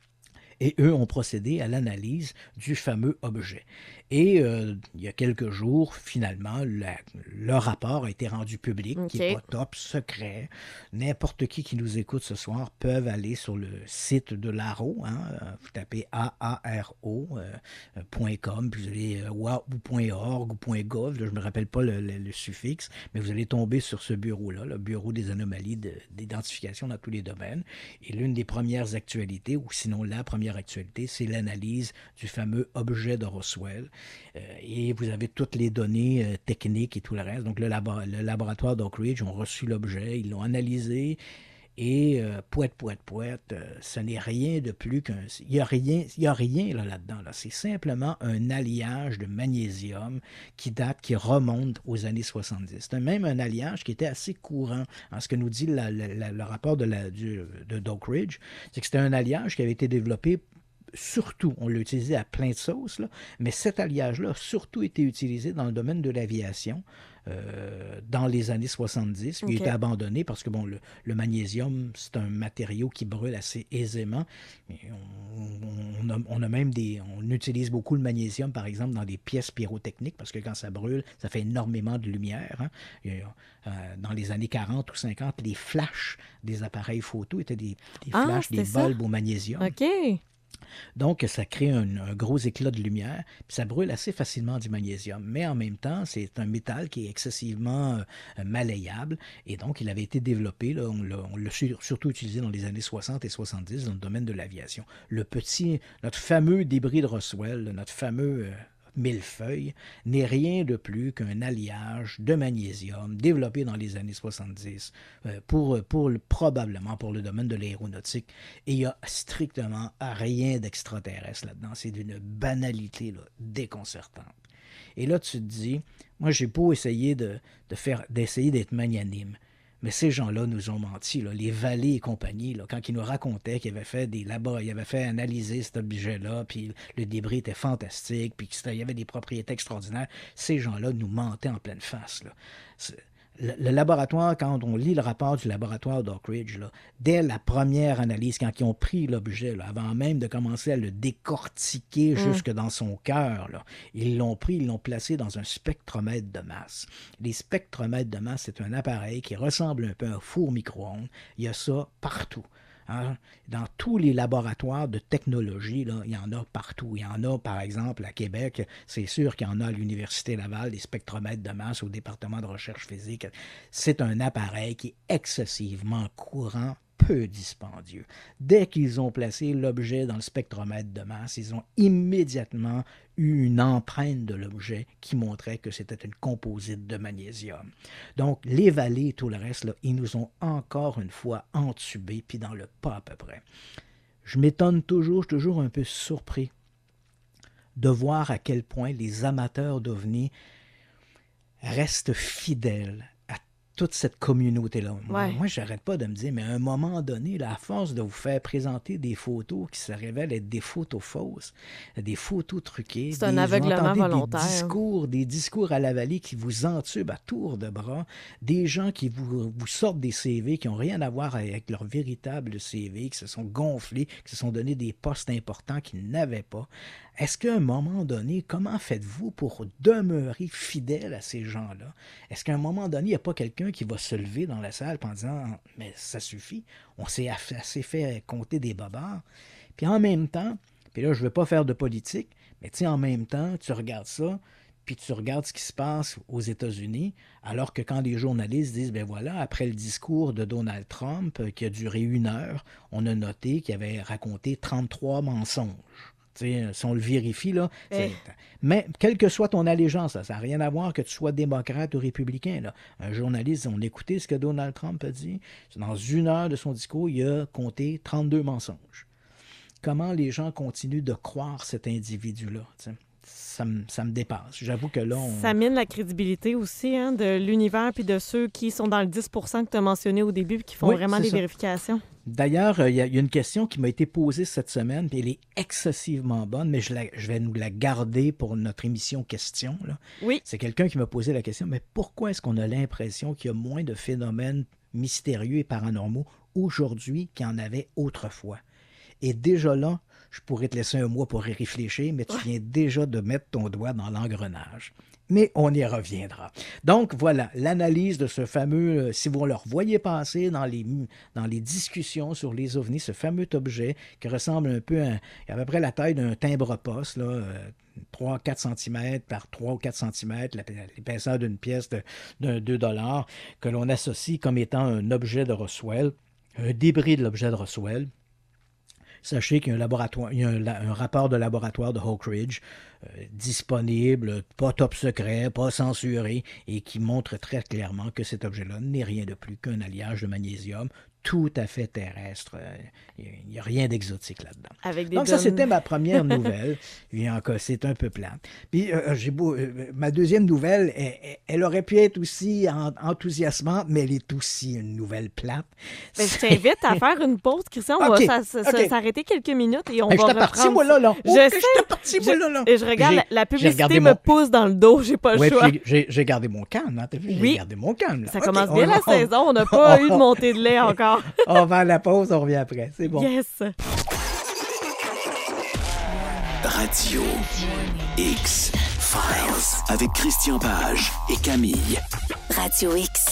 Et eux ont procédé à l'analyse du fameux objet. Et il y a quelques jours, finalement, le rapport a été rendu public, qui n'est pas top, secret. N'importe qui nous écoute ce soir peuvent aller sur le site de l'ARO. Hein, vous tapez aaro.com, puis vous allez ou .org ou .gov, là, je ne me rappelle pas le suffixe, mais vous allez tomber sur ce bureau-là, le bureau des anomalies d'identification dans tous les domaines. Et l'une des premières actualités, ou sinon la première actualité, c'est l'analyse du fameux objet de Roswell. Et vous avez toutes les données techniques et tout le reste. Donc, le laboratoire d'Oak Ridge ont reçu l'objet, ils l'ont analysé. Et ce n'est rien de plus qu'un... Il n'y a rien là-dedans. Là. C'est simplement un alliage de magnésium qui remonte aux années 70. C'est même un alliage qui était assez courant. En ce que nous dit le rapport de Oak Ridge, c'est que c'était un alliage qui avait été développé surtout, on l'a utilisé à plein de sauces, là, mais cet alliage-là a surtout été utilisé dans le domaine de l'aviation, dans les années 70. Il a été abandonné parce que le magnésium, c'est un matériau qui brûle assez aisément. On utilise beaucoup le magnésium, par exemple, dans des pièces pyrotechniques parce que quand ça brûle, ça fait énormément de lumière. Dans les années 40 ou 50, les flashs des appareils photo étaient des flashs, des bulbes au magnésium. OK. Donc, ça crée un gros éclat de lumière, puis ça brûle assez facilement du magnésium. Mais en même temps, c'est un métal qui est excessivement malléable, et donc il avait été développé, là, on l'a surtout utilisé dans les années 60 et 70 dans le domaine de l'aviation. Notre fameux débris de Roswell, notre fameux millefeuille, n'est rien de plus qu'un alliage de magnésium développé dans les années 70 probablement pour le domaine de l'aéronautique. Et il n'y a strictement rien d'extraterrestre là-dedans. C'est d'une banalité là, déconcertante. Et là, tu te dis, moi, j'ai beau essayer d'essayer d'être magnanime, mais ces gens-là nous ont menti, là, les Vallée et compagnie, là, quand ils nous racontaient qu'ils avaient fait ils avaient fait analyser cet objet-là, puis le débris était fantastique, puis qu'il y avait des propriétés extraordinaires, ces gens-là nous mentaient en pleine face. Là. Le laboratoire, quand on lit le rapport du laboratoire d'Oak Ridge, là, dès la première analyse, quand ils ont pris l'objet, là, avant même de commencer à le décortiquer jusque dans son cœur, là, ils l'ont placé dans un spectromètre de masse. Les spectromètres de masse, c'est un appareil qui ressemble un peu à un four micro-ondes. Il y a ça partout. Hein? Dans tous les laboratoires de technologie, là, il y en a partout. Il y en a, par exemple, à Québec, c'est sûr qu'il y en a à l'Université Laval, des spectromètres de masse au département de recherche physique. C'est un appareil qui est excessivement courant, peu dispendieux. Dès qu'ils ont placé l'objet dans le spectromètre de masse, ils ont immédiatement eu une empreinte de l'objet qui montrait que c'était une composite de magnésium. Donc, les Vallées et tout le reste, là, ils nous ont encore une fois entubés, puis dans le pas à peu près. Je m'étonne toujours, je suis toujours un peu surpris de voir à quel point les amateurs d'OVNI restent fidèles toute cette communauté-là. Ouais. Moi, j'arrête pas de me dire, mais à un moment donné, là, à force de vous faire présenter des photos qui se révèlent être des photos fausses, des photos truquées, c'est un aveuglement volontaire. Des discours à la Vallée qui vous entubent à tour de bras, des gens qui vous sortent des CV qui n'ont rien à voir avec leur véritable CV, qui se sont gonflés, qui se sont donnés des postes importants qu'ils n'avaient pas. Est-ce qu'à un moment donné, comment faites-vous pour demeurer fidèle à ces gens-là? Est-ce qu'à un moment donné, il n'y a pas quelqu'un qui va se lever dans la salle en disant « Mais ça suffit, on s'est assez fait compter des bobards. » Puis en même temps, puis là, je ne veux pas faire de politique, mais tu sais, en même temps, tu regardes ça, puis tu regardes ce qui se passe aux États-Unis, alors que quand les journalistes disent « Ben voilà, après le discours de Donald Trump, qui a duré 1 heure, on a noté qu'il avait raconté 33 mensonges. » Si on le vérifie, là. Mais quelle que soit ton allégeance, ça n'a rien à voir que tu sois démocrate ou républicain. Là. Un journaliste, on écoutait ce que Donald Trump a dit. Dans 1 heure de son discours, il a compté 32 mensonges. Comment les gens continuent de croire cet individu-là? Ça me dépasse. J'avoue que là, Ça mine la crédibilité aussi de l'univers puis de ceux qui sont dans le 10 % que tu as mentionné au début et qui font vraiment des vérifications. D'ailleurs, il y a une question qui m'a été posée cette semaine, puis elle est excessivement bonne, mais je vais nous la garder pour notre émission question. Là. Oui. C'est quelqu'un qui m'a posé la question, mais pourquoi est-ce qu'on a l'impression qu'il y a moins de phénomènes mystérieux et paranormaux aujourd'hui qu'il y en avait autrefois? Et déjà là, je pourrais te laisser 1 mois pour y réfléchir, mais tu viens déjà de mettre ton doigt dans l'engrenage. Mais on y reviendra. Donc, voilà, l'analyse de ce fameux, si vous le revoyez passer dans les discussions sur les ovnis, ce fameux objet qui ressemble un peu à peu près la taille d'un timbre-poste, 3-4 cm par 3 ou 4 cm, l'épaisseur d'une pièce de 2 $, que l'on associe comme étant un objet de Roswell, un débris de l'objet de Roswell. Sachez qu'il y a un rapport de laboratoire de Oak Ridge disponible, pas top secret, pas censuré, et qui montre très clairement que cet objet-là n'est rien de plus qu'un alliage de magnésium tout à fait terrestre. Il n'y a rien d'exotique là-dedans. Donc ça, c'était ma première nouvelle. C'est un peu plate. Puis ma deuxième nouvelle, elle aurait pu être aussi enthousiasmante, mais elle est aussi une nouvelle plate. Mais je t'invite à faire une pause, Christian. On va s'arrêter quelques minutes et on va reprendre. Parti, moi, là. Je sais. Et je regarde, la publicité me mon... pousse dans le dos, j'ai pas le choix. J'ai gardé mon calme, hein, t'as vu? Oui. J'ai gardé mon calme. Là. Ça commence bien la saison, on n'a pas eu de montée de lait encore. On va à la pause, on revient après, c'est bon. Yes. Radio X Files avec Christian Page et Camille. Radio X.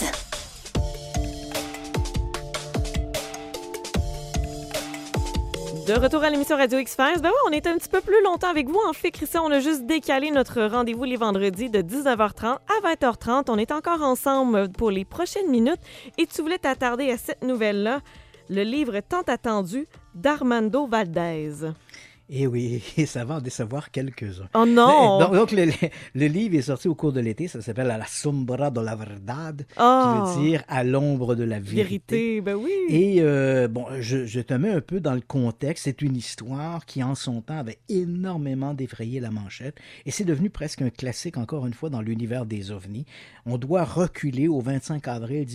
De retour à l'émission Radio X-Files. Ben oui, on est un petit peu plus longtemps avec vous. En fait, Christian, on a juste décalé notre rendez-vous les vendredis de 19h30 à 20h30. On est encore ensemble pour les prochaines minutes. Et tu voulais t'attarder à cette nouvelle-là, le livre tant attendu d'Armando Valdés. Et oui, ça va en décevoir quelques-uns. Oh non! Donc le livre est sorti au cours de l'été. Ça s'appelle A la sombra de la verdad, qui veut dire à l'ombre de la vérité. Ben oui! Et je te mets un peu dans le contexte. C'est une histoire qui, en son temps, avait énormément défrayé la manchette. Et c'est devenu presque un classique, encore une fois, dans l'univers des ovnis. On doit reculer au 25 avril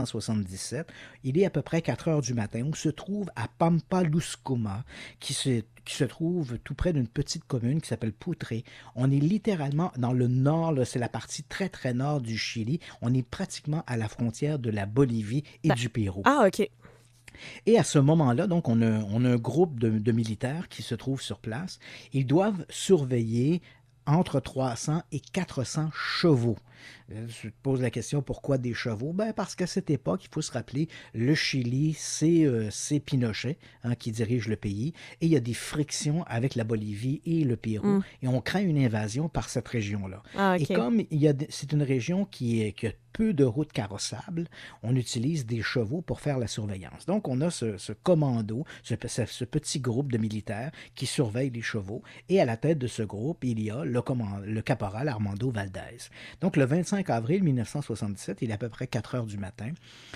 1977. Il est à peu près 4 heures du matin. On se trouve à Pampaluscuma, qui se trouve tout près d'une petite commune qui s'appelle Putre. On est littéralement dans le nord, là, c'est la partie très, très nord du Chili. On est pratiquement à la frontière de la Bolivie et du Pérou. Ah, OK. Et à ce moment-là, donc, on a un groupe de militaires qui se trouvent sur place. Ils doivent surveiller entre 300 et 400 chevaux. Je te pose la question, pourquoi des chevaux? Ben parce qu'à cette époque, il faut se rappeler, le Chili, c'est Pinochet qui dirige le pays, et il y a des frictions avec la Bolivie et le Pérou, et on craint une invasion par cette région-là. Ah, okay. Et comme c'est une région qui a peu de routes carrossables, on utilise des chevaux pour faire la surveillance. Donc, on a ce commando, ce petit groupe de militaires qui surveillent les chevaux, et à la tête de ce groupe, il y a le caporal Armando Valdés. Donc, le 25 avril 1977, il est à peu près 4 heures du matin.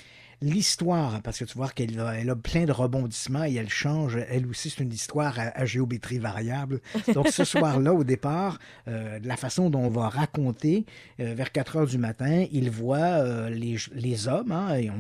L'histoire, parce que tu vois qu'elle a plein de rebondissements et elle change, elle aussi, c'est une histoire à géométrie variable. Donc, ce soir-là, au départ, de la façon dont on va raconter, vers 4 heures du matin, il voit les hommes, hein, et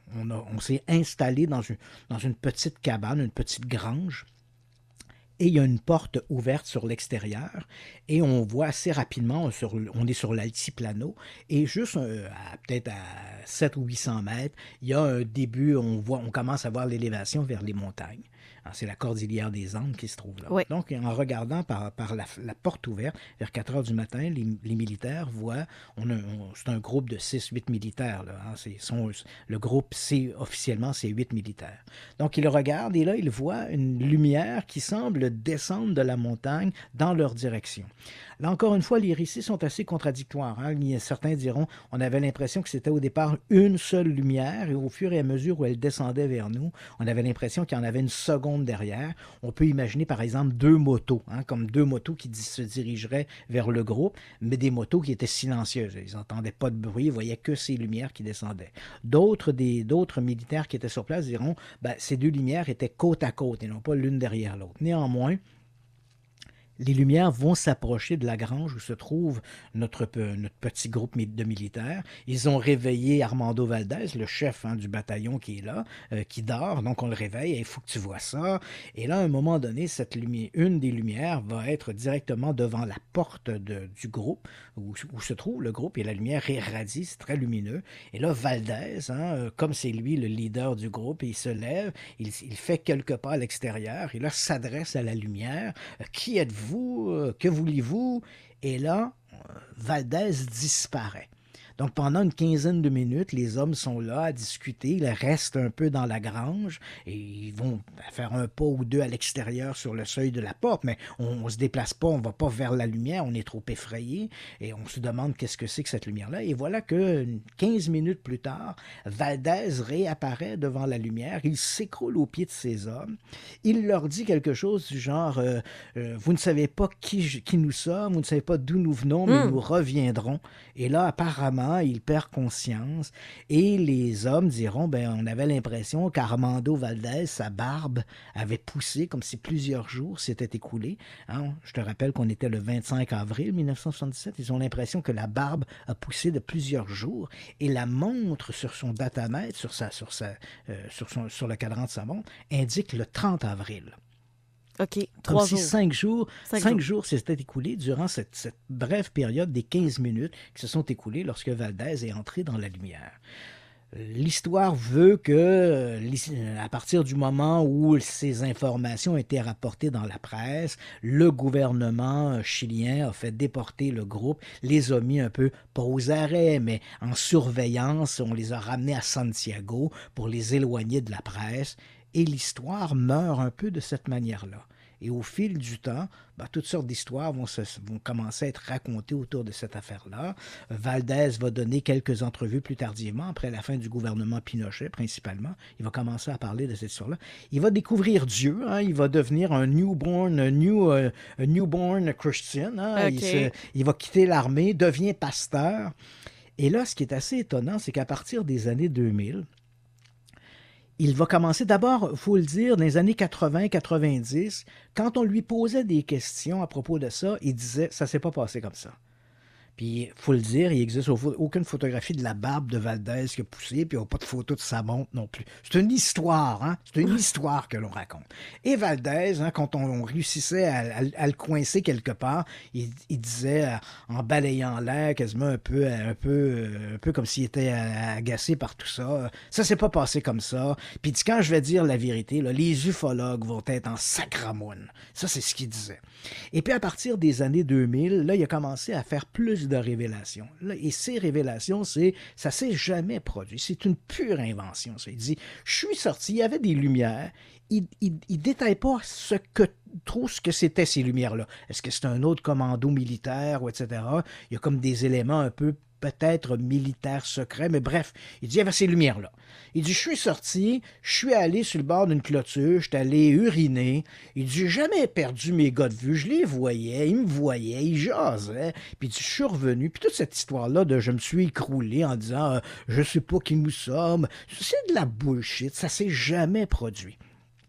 on s'est installé dans une petite cabane, une petite grange. Et il y a une porte ouverte sur l'extérieur et on voit assez rapidement, on est sur l'altiplano et juste peut-être à 700 ou 800 mètres, il y a un début, on commence à voir l'élévation vers les montagnes. Alors, c'est la cordillère des Andes qui se trouve là. Oui. Donc, en regardant par la porte ouverte, vers 4 heures du matin, les militaires voient, c'est un groupe de 6-8 militaires. Là, hein, le groupe, officiellement, c'est 8 militaires. Donc, ils regardent et là, ils voient une lumière qui semble descendre de la montagne dans leur direction. Là, encore une fois, les récits sont assez contradictoires. Hein. Certains diront, on avait l'impression que c'était au départ une seule lumière et au fur et à mesure où elle descendait vers nous, on avait l'impression qu'il y en avait une seconde derrière. On peut imaginer, par exemple, 2 motos, hein, comme 2 motos qui se dirigeraient vers le groupe, mais des motos qui étaient silencieuses. Ils n'entendaient pas de bruit, ils voyaient que ces lumières qui descendaient. D'autres militaires qui étaient sur place diront, ces 2 lumières étaient côte à côte et non pas l'une derrière l'autre. Néanmoins, les lumières vont s'approcher de la grange où se trouve notre petit groupe de militaires. Ils ont réveillé Armando Valdés, le chef du bataillon qui est là, qui dort. Donc, on le réveille. Il faut que tu vois ça. Et là, à un moment donné, une des lumières va être directement devant la porte du groupe où se trouve le groupe. Et la lumière irradie, c'est très lumineux. Et là, Valdés, comme c'est lui le leader du groupe, il se lève, il fait quelques pas à l'extérieur. Et là, s'adresse à la lumière. Qui êtes-vous? Que voulez-vous? Et là, Valdés disparaît. Donc, pendant une quinzaine de minutes, les hommes sont là à discuter. Ils restent un peu dans la grange et ils vont faire un pas ou 2 à l'extérieur sur le seuil de la porte, mais on ne se déplace pas, on ne va pas vers la lumière, on est trop effrayé et on se demande qu'est-ce que c'est que cette lumière-là. Et voilà que 15 minutes plus tard, Valdés réapparaît devant la lumière, il s'écroule aux pieds de ces hommes. Il leur dit quelque chose du genre vous ne savez pas qui nous sommes, vous ne savez pas d'où nous venons, mais nous reviendrons. Et là, apparemment, il perd conscience et les hommes diront, on avait l'impression qu'Armando Valdés, sa barbe avait poussé comme si plusieurs jours s'étaient écoulés. Hein? Je te rappelle qu'on était le 25 avril 1977. Ils ont l'impression que la barbe a poussé de plusieurs jours et la montre sur son datamètre, sur le cadran de sa montre, indique le 30 avril. OK, Comme 3 si jours. 5 jours s'étaient écoulés durant cette brève période des 15 minutes qui se sont écoulées lorsque Valdez est entré dans la lumière. L'histoire veut que, à partir du moment où ces informations ont été rapportées dans la presse, le gouvernement chilien a fait déporter le groupe, les a mis un peu, pas aux arrêts, mais en surveillance. On les a ramenés à Santiago pour les éloigner de la presse. Et l'histoire meurt un peu de cette manière-là. Et au fil du temps, toutes sortes d'histoires vont commencer à être racontées autour de cette affaire-là. Valdez va donner quelques entrevues plus tardivement, après la fin du gouvernement Pinochet principalement. Il va commencer à parler de cette histoire-là. Il va découvrir Dieu, il va devenir un newborn Christian. Okay. Il va quitter l'armée, devient pasteur. Et là, ce qui est assez étonnant, c'est qu'à partir des années 2000, il va commencer d'abord, il faut le dire, dans les années 80-90, quand on lui posait des questions à propos de ça, il disait « ça s'est pas passé comme ça ». Puis, il faut le dire, il n'existe aucune photographie de la barbe de Valdez qui a poussé, puis il n'y a pas de photo de sa montre non plus. C'est une histoire, C'est une histoire que l'on raconte. Et Valdez, quand on réussissait à le coincer quelque part, il disait, en balayant l'air, quasiment un peu comme s'il était agacé par tout ça, ça s'est pas passé comme ça. Puis il dit, quand je vais dire la vérité, là, les ufologues vont être en sacramoune. Ça, c'est ce qu'il disait. Et puis, à partir des années 2000, là, il a commencé à faire plus de révélations. Là, et ces révélations, ça s'est jamais produit. C'est une pure invention. Ça. Il dit, je suis sorti, il y avait des lumières. Il détaille pas trop ce que c'était ces lumières-là. Est-ce que c'est un autre commando militaire ou etc. Il y a comme des éléments un peu peut-être militaires secrets, mais bref, il dit, il y avait ces lumières-là. Il dit, je suis sorti, je suis allé sur le bord d'une clôture, je suis allé uriner. Il dit, j'ai jamais perdu mes gars de vue, je les voyais, ils me voyaient, ils jasaient. Puis il dit, je suis revenu, puis toute cette histoire-là de je me suis écroulé en disant, je sais pas qui nous sommes, c'est de la bullshit, ça s'est jamais produit.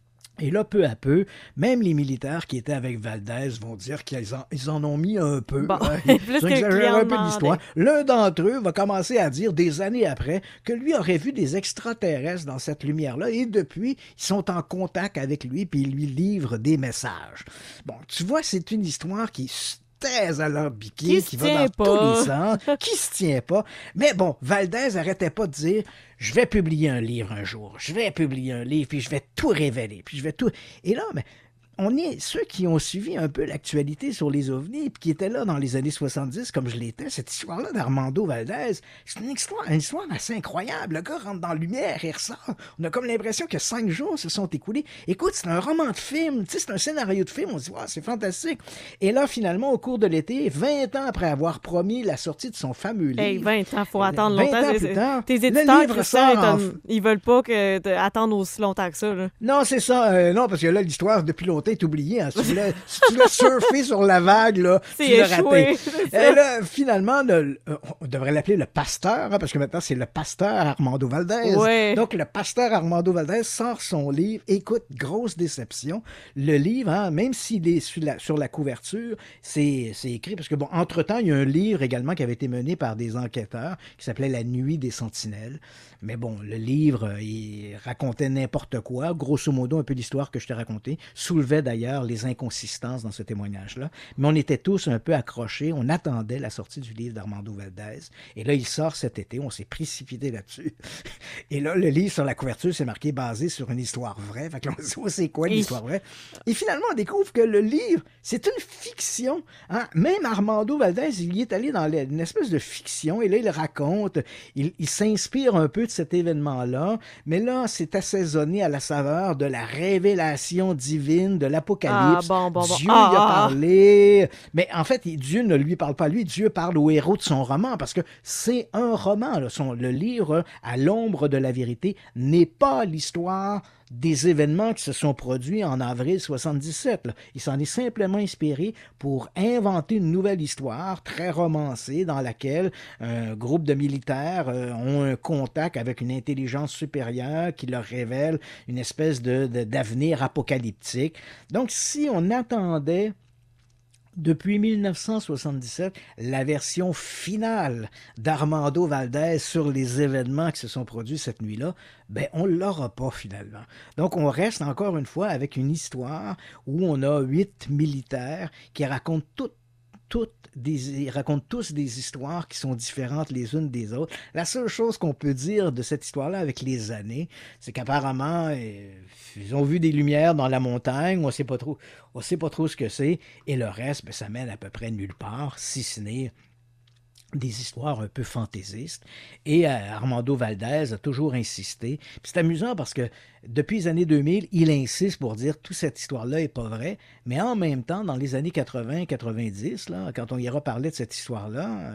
Et là, peu à peu, même les militaires qui étaient avec Valdez vont dire qu'ils en ont mis un peu. Bon, Ils plus ont que exagéré le un peu client l'histoire. L'un d'entre eux va commencer à dire, des années après, que lui aurait vu des extraterrestres dans cette lumière-là, et depuis, ils sont en contact avec lui, puis ils lui livrent des messages. Bon, tu vois, c'est une histoire qui très alambiqué, qui va dans tous les sens, qui se tient pas. Mais bon, Valdez arrêtait pas de dire « Je vais publier un livre un jour, je vais publier un livre, puis je vais tout révéler, puis je vais tout... » Et là, mais on est ceux qui ont suivi un peu l'actualité sur les ovnis, puis qui étaient là dans les années 70, comme je l'étais, cette histoire-là d'Armando Valdez, c'est une histoire assez incroyable. Le gars rentre dans la lumière et ressort. On a comme l'impression que 5 jours se sont écoulés. Écoute, c'est un roman de film, tu sais, c'est un scénario de film, on se dit, wow, c'est fantastique. Et là, finalement, au cours de l'été, 20 ans après avoir promis la sortie de son fameux livre... Hey, 20 ans, il faut attendre longtemps. 20 ans plus tard, tes éditeurs, le livre sort ils veulent pas attendre aussi longtemps que ça. Là. Non, c'est ça. Non, parce que là, l'histoire, depuis longtemps, est oubliée. Hein. Si tu voulais surfer sur la vague, là, tu l'as raté. Et là, finalement, on devrait l'appeler le pasteur, parce que maintenant, c'est le pasteur Armando Valdez. Ouais. Donc, le pasteur Armando Valdez sort son livre. Écoute, grosse déception. Le livre, même s'il est sur la couverture, c'est écrit, parce que, bon, entre-temps, il y a un livre également qui avait été mené par des enquêteurs qui s'appelait La Nuit des Sentinelles. Mais bon, le livre, il racontait n'importe quoi. Grosso modo, un peu l'histoire que je t'ai racontée. Soulevait d'ailleurs les inconsistances dans ce témoignage-là. Mais on était tous un peu accrochés. On attendait la sortie du livre d'Armando Valdez. Et là, il sort cet été. On s'est précipité là-dessus. Et là, le livre sur la couverture, c'est marqué basé sur une histoire vraie. Fait que là, on se dit, oh, c'est quoi l'histoire vraie? Et finalement, on découvre que le livre, c'est une fiction. Hein? Même Armando Valdez, il y est allé dans une espèce de fiction. Et là, il raconte, il s'inspire un peu de cet événement-là, mais là, c'est assaisonné à la saveur de la révélation divine de l'Apocalypse. Dieu y a parlé, mais en fait, Dieu ne lui parle pas à lui, Dieu parle au héros de son roman, parce que c'est un roman. Là. Le livre, À l'ombre de la vérité, n'est pas l'histoire des événements qui se sont produits en avril 77. Là. Il s'en est simplement inspiré pour inventer une nouvelle histoire très romancée dans laquelle un groupe de militaires ont un contact avec une intelligence supérieure qui leur révèle une espèce d'avenir apocalyptique. Donc, si on attendait Depuis 1977, la version finale d'Armando Valdez sur les événements qui se sont produits cette nuit-là, on ne l'aura pas finalement. Donc, on reste encore une fois avec une histoire où on a 8 militaires qui racontent ils racontent tous des histoires qui sont différentes les unes des autres. La seule chose qu'on peut dire de cette histoire-là avec les années, c'est qu'apparemment, ils ont vu des lumières dans la montagne, on sait pas trop ce que c'est, et le reste, ça mène à peu près nulle part, si ce n'est des histoires un peu fantaisistes. Et Armando Valdez a toujours insisté. Puis c'est amusant parce que depuis les années 2000, il insiste pour dire que toute cette histoire-là n'est pas vraie, mais en même temps, dans les années 80-90, là, quand on ira parler de cette histoire-là,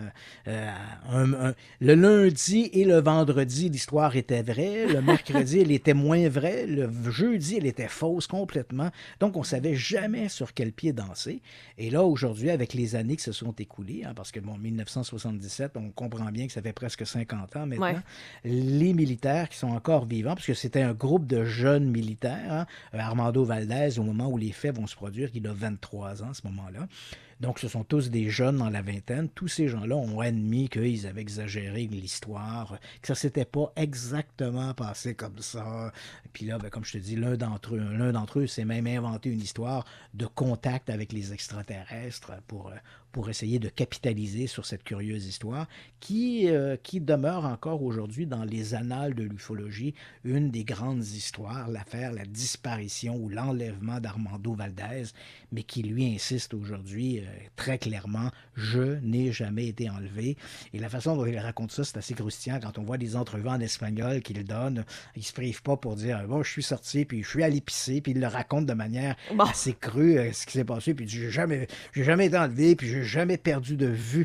le lundi et le vendredi, l'histoire était vraie, le mercredi, elle était moins vraie, le jeudi, elle était fausse complètement. Donc, on ne savait jamais sur quel pied danser. Et là, aujourd'hui, avec les années qui se sont écoulées, parce que, 1977, on comprend bien que ça fait presque 50 ans maintenant, les militaires qui sont encore vivants, parce que c'était un groupe de jeunes militaires, Armando Valdez, au moment où les faits vont se produire, il a 23 ans à ce moment-là. Donc, ce sont tous des jeunes dans la vingtaine. Tous ces gens-là ont admis qu'ils avaient exagéré l'histoire, que ça ne s'était pas exactement passé comme ça. Puis là, comme je te dis, l'un d'entre eux s'est même inventé une histoire de contact avec les extraterrestres pour essayer de capitaliser sur cette curieuse histoire qui demeure encore aujourd'hui dans les annales de l'ufologie une des grandes histoires, l'affaire, la disparition ou l'enlèvement d'Armando Valdez, mais qui lui insiste aujourd'hui très clairement, je n'ai jamais été enlevé. Et la façon dont il raconte ça, c'est assez croustillant quand on voit des entrevues en espagnol qu'il donne. Il se prive pas pour dire, je suis sorti, puis je suis allé pisser, puis il le raconte de manière assez crue, ce qui s'est passé, puis j'ai jamais été enlevé, puis j'ai jamais perdu de vue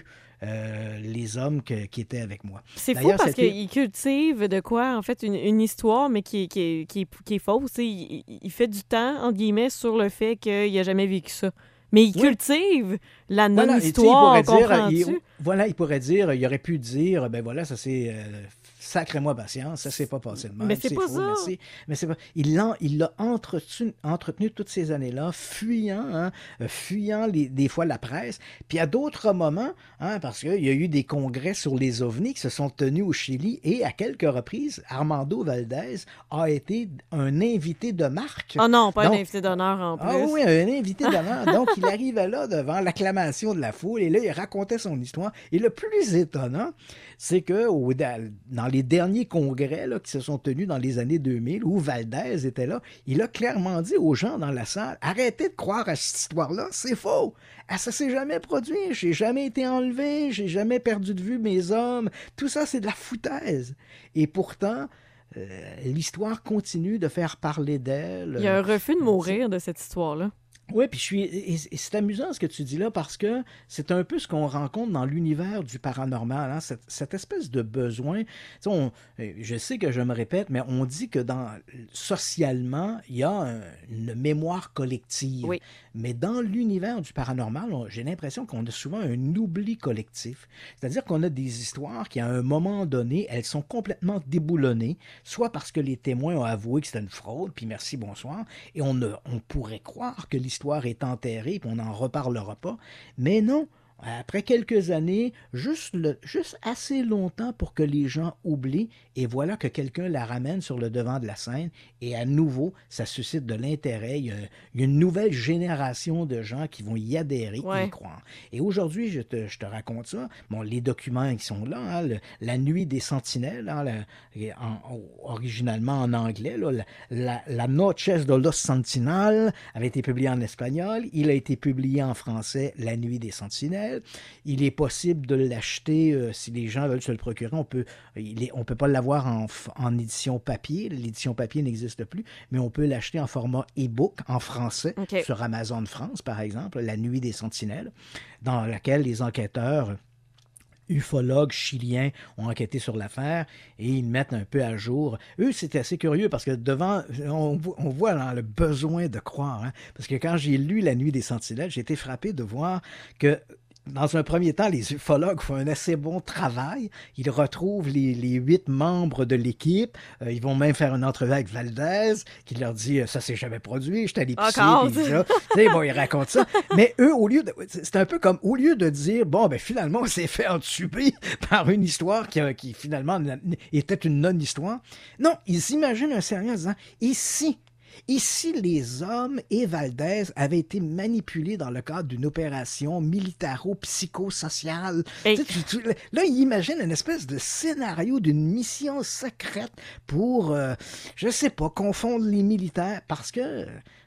les hommes qui étaient avec moi. C'est fou parce qu'il cultive de quoi, en fait, une histoire, mais qui est fausse. Il fait du temps, entre guillemets, sur le fait qu'il n'a jamais vécu ça. Mais il cultive la non-histoire, comprends-tu? Il pourrait dire, il aurait pu dire, ça c'est... Sacrez-moi patience, ça s'est pas passé de même. Mais c'est pas faux, ça. Mais c'est pas... Il l'a entretenu toutes ces années-là, fuyant des fois la presse. Puis à d'autres moments, parce qu'il y a eu des congrès sur les ovnis qui se sont tenus au Chili et à quelques reprises, Armando Valdez a été un invité de marque. Oh non, pas un invité d'honneur en plus. Ah oui, un invité d'honneur. Donc il arrivait là devant l'acclamation de la foule et là, il racontait son histoire. Et le plus étonnant, c'est que dans les derniers congrès qui se sont tenus dans les années 2000, où Valdez était là, il a clairement dit aux gens dans la salle, arrêtez de croire à cette histoire-là, c'est faux. Ça s'est jamais produit, j'ai jamais été enlevé, j'ai jamais perdu de vue mes hommes. Tout ça, c'est de la foutaise. Et pourtant, l'histoire continue de faire parler d'elle. Il y a un refus de mourir de cette histoire-là. Oui, puis et c'est amusant ce que tu dis là parce que c'est un peu ce qu'on rencontre dans l'univers du paranormal, cette espèce de besoin. Je sais que je me répète, mais on dit que socialement, il y a une mémoire collective. Oui. Mais dans l'univers du paranormal, j'ai l'impression qu'on a souvent un oubli collectif. C'est-à-dire qu'on a des histoires qui, à un moment donné, elles sont complètement déboulonnées, soit parce que les témoins ont avoué que c'était une fraude, puis merci, bonsoir, et on pourrait croire que l'histoire est enterrée, puis on n'en reparlera pas. Mais non, après quelques années, juste assez longtemps pour que les gens oublient, et voilà que quelqu'un la ramène sur le devant de la scène, et à nouveau, ça suscite de l'intérêt. Il y a une nouvelle génération de gens qui vont y adhérer et y croire. Et aujourd'hui, je te raconte ça. Les documents qui sont là, la nuit des sentinelles, originalement en anglais, la Noches de los Sentinelles avait été publié en espagnol. Il a été publié en français, La nuit des sentinelles. Il est possible de l'acheter si les gens veulent se le procurer. On peut pas l'avoir en édition papier. L'édition papier n'existe plus, mais on peut l'acheter en format e-book en français sur Amazon France, par exemple, La nuit des sentinelles, dans laquelle les enquêteurs ufologues chiliens ont enquêté sur l'affaire et ils mettent un peu à jour. Eux, c'était assez curieux parce que on voit dans le besoin de croire. Parce que quand j'ai lu La nuit des sentinelles, j'ai été frappé de voir que dans un premier temps, les ufologues font un assez bon travail. Ils retrouvent les 8 membres de l'équipe. Ils vont même faire une entrevue avec Valdez qui leur dit « Ça s'est jamais produit, je suis à l'épicerie. » Bon, ils racontent ça. Mais eux, c'est un peu comme, au lieu de dire « Bon, ben finalement, on s'est fait entuber par une histoire qui finalement était une non-histoire. » Non, ils imaginent un scénario en disant « Ici, les hommes et Valdez avaient été manipulés dans le cadre d'une opération militaro-psychosociale. Là, ils imaginent une espèce de scénario d'une mission secrète pour, je sais pas, confondre les militaires parce que...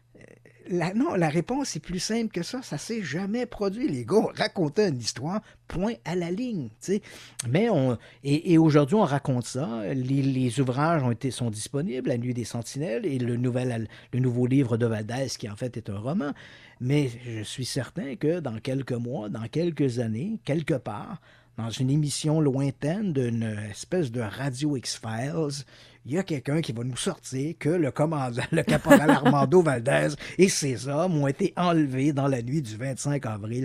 Non, la réponse est plus simple que ça. Ça s'est jamais produit. Les gars racontaient une histoire, point à la ligne. T'sais. Mais et aujourd'hui, on raconte ça. Les ouvrages sont disponibles, La Nuit des Sentinelles et le nouveau livre de Valdez, qui en fait est un roman. Mais je suis certain que dans quelques mois, dans quelques années, quelque part, dans une émission lointaine d'une espèce de Radio X-Files, il y a quelqu'un qui va nous sortir que le caporal Armando Valdez et ses hommes ont été enlevés dans la nuit du 25 avril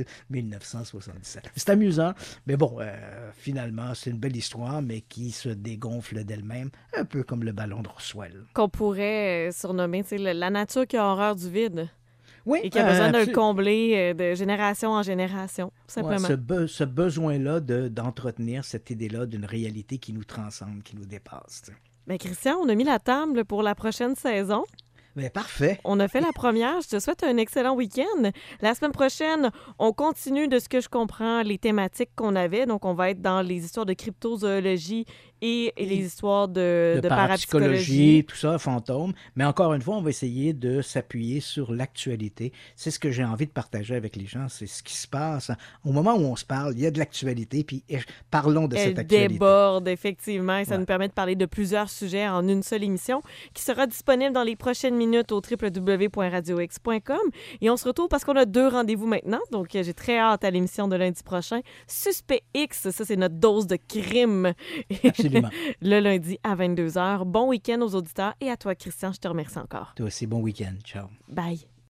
1977. C'est amusant, mais bon, finalement, c'est une belle histoire, mais qui se dégonfle d'elle-même, un peu comme le ballon de Roswell. Qu'on pourrait surnommer la nature qui a horreur du vide. Oui, et qui a besoin de le combler de génération en génération, simplement. Ouais, ce besoin-là d'entretenir cette idée-là d'une réalité qui nous transcende, qui nous dépasse. T'sais. Bien, Christian, on a mis la table pour la prochaine saison. Bien, parfait. On a fait la première. Je te souhaite un excellent week-end. La semaine prochaine, on continue de ce que je comprends, les thématiques qu'on avait. Donc, on va être dans les histoires de cryptozoologie et les histoires de parapsychologie. Tout ça, fantômes. Mais encore une fois, on va essayer de s'appuyer sur l'actualité. C'est ce que j'ai envie de partager avec les gens. C'est ce qui se passe. Au moment où on se parle, il y a de l'actualité, puis parlons de cette actualité. Elle déborde, effectivement. Et ça nous permet de parler de plusieurs sujets en une seule émission qui sera disponible dans les prochaines minutes au www.radiox.com. Et on se retrouve parce qu'on a 2 rendez-vous maintenant. Donc, j'ai très hâte à l'émission de lundi prochain. Suspect X, ça, c'est notre dose de crime. Absolument. Le lundi à 22h. Bon week-end aux auditeurs et à toi, Christian, je te remercie encore. Toi aussi, bon week-end. Ciao. Bye.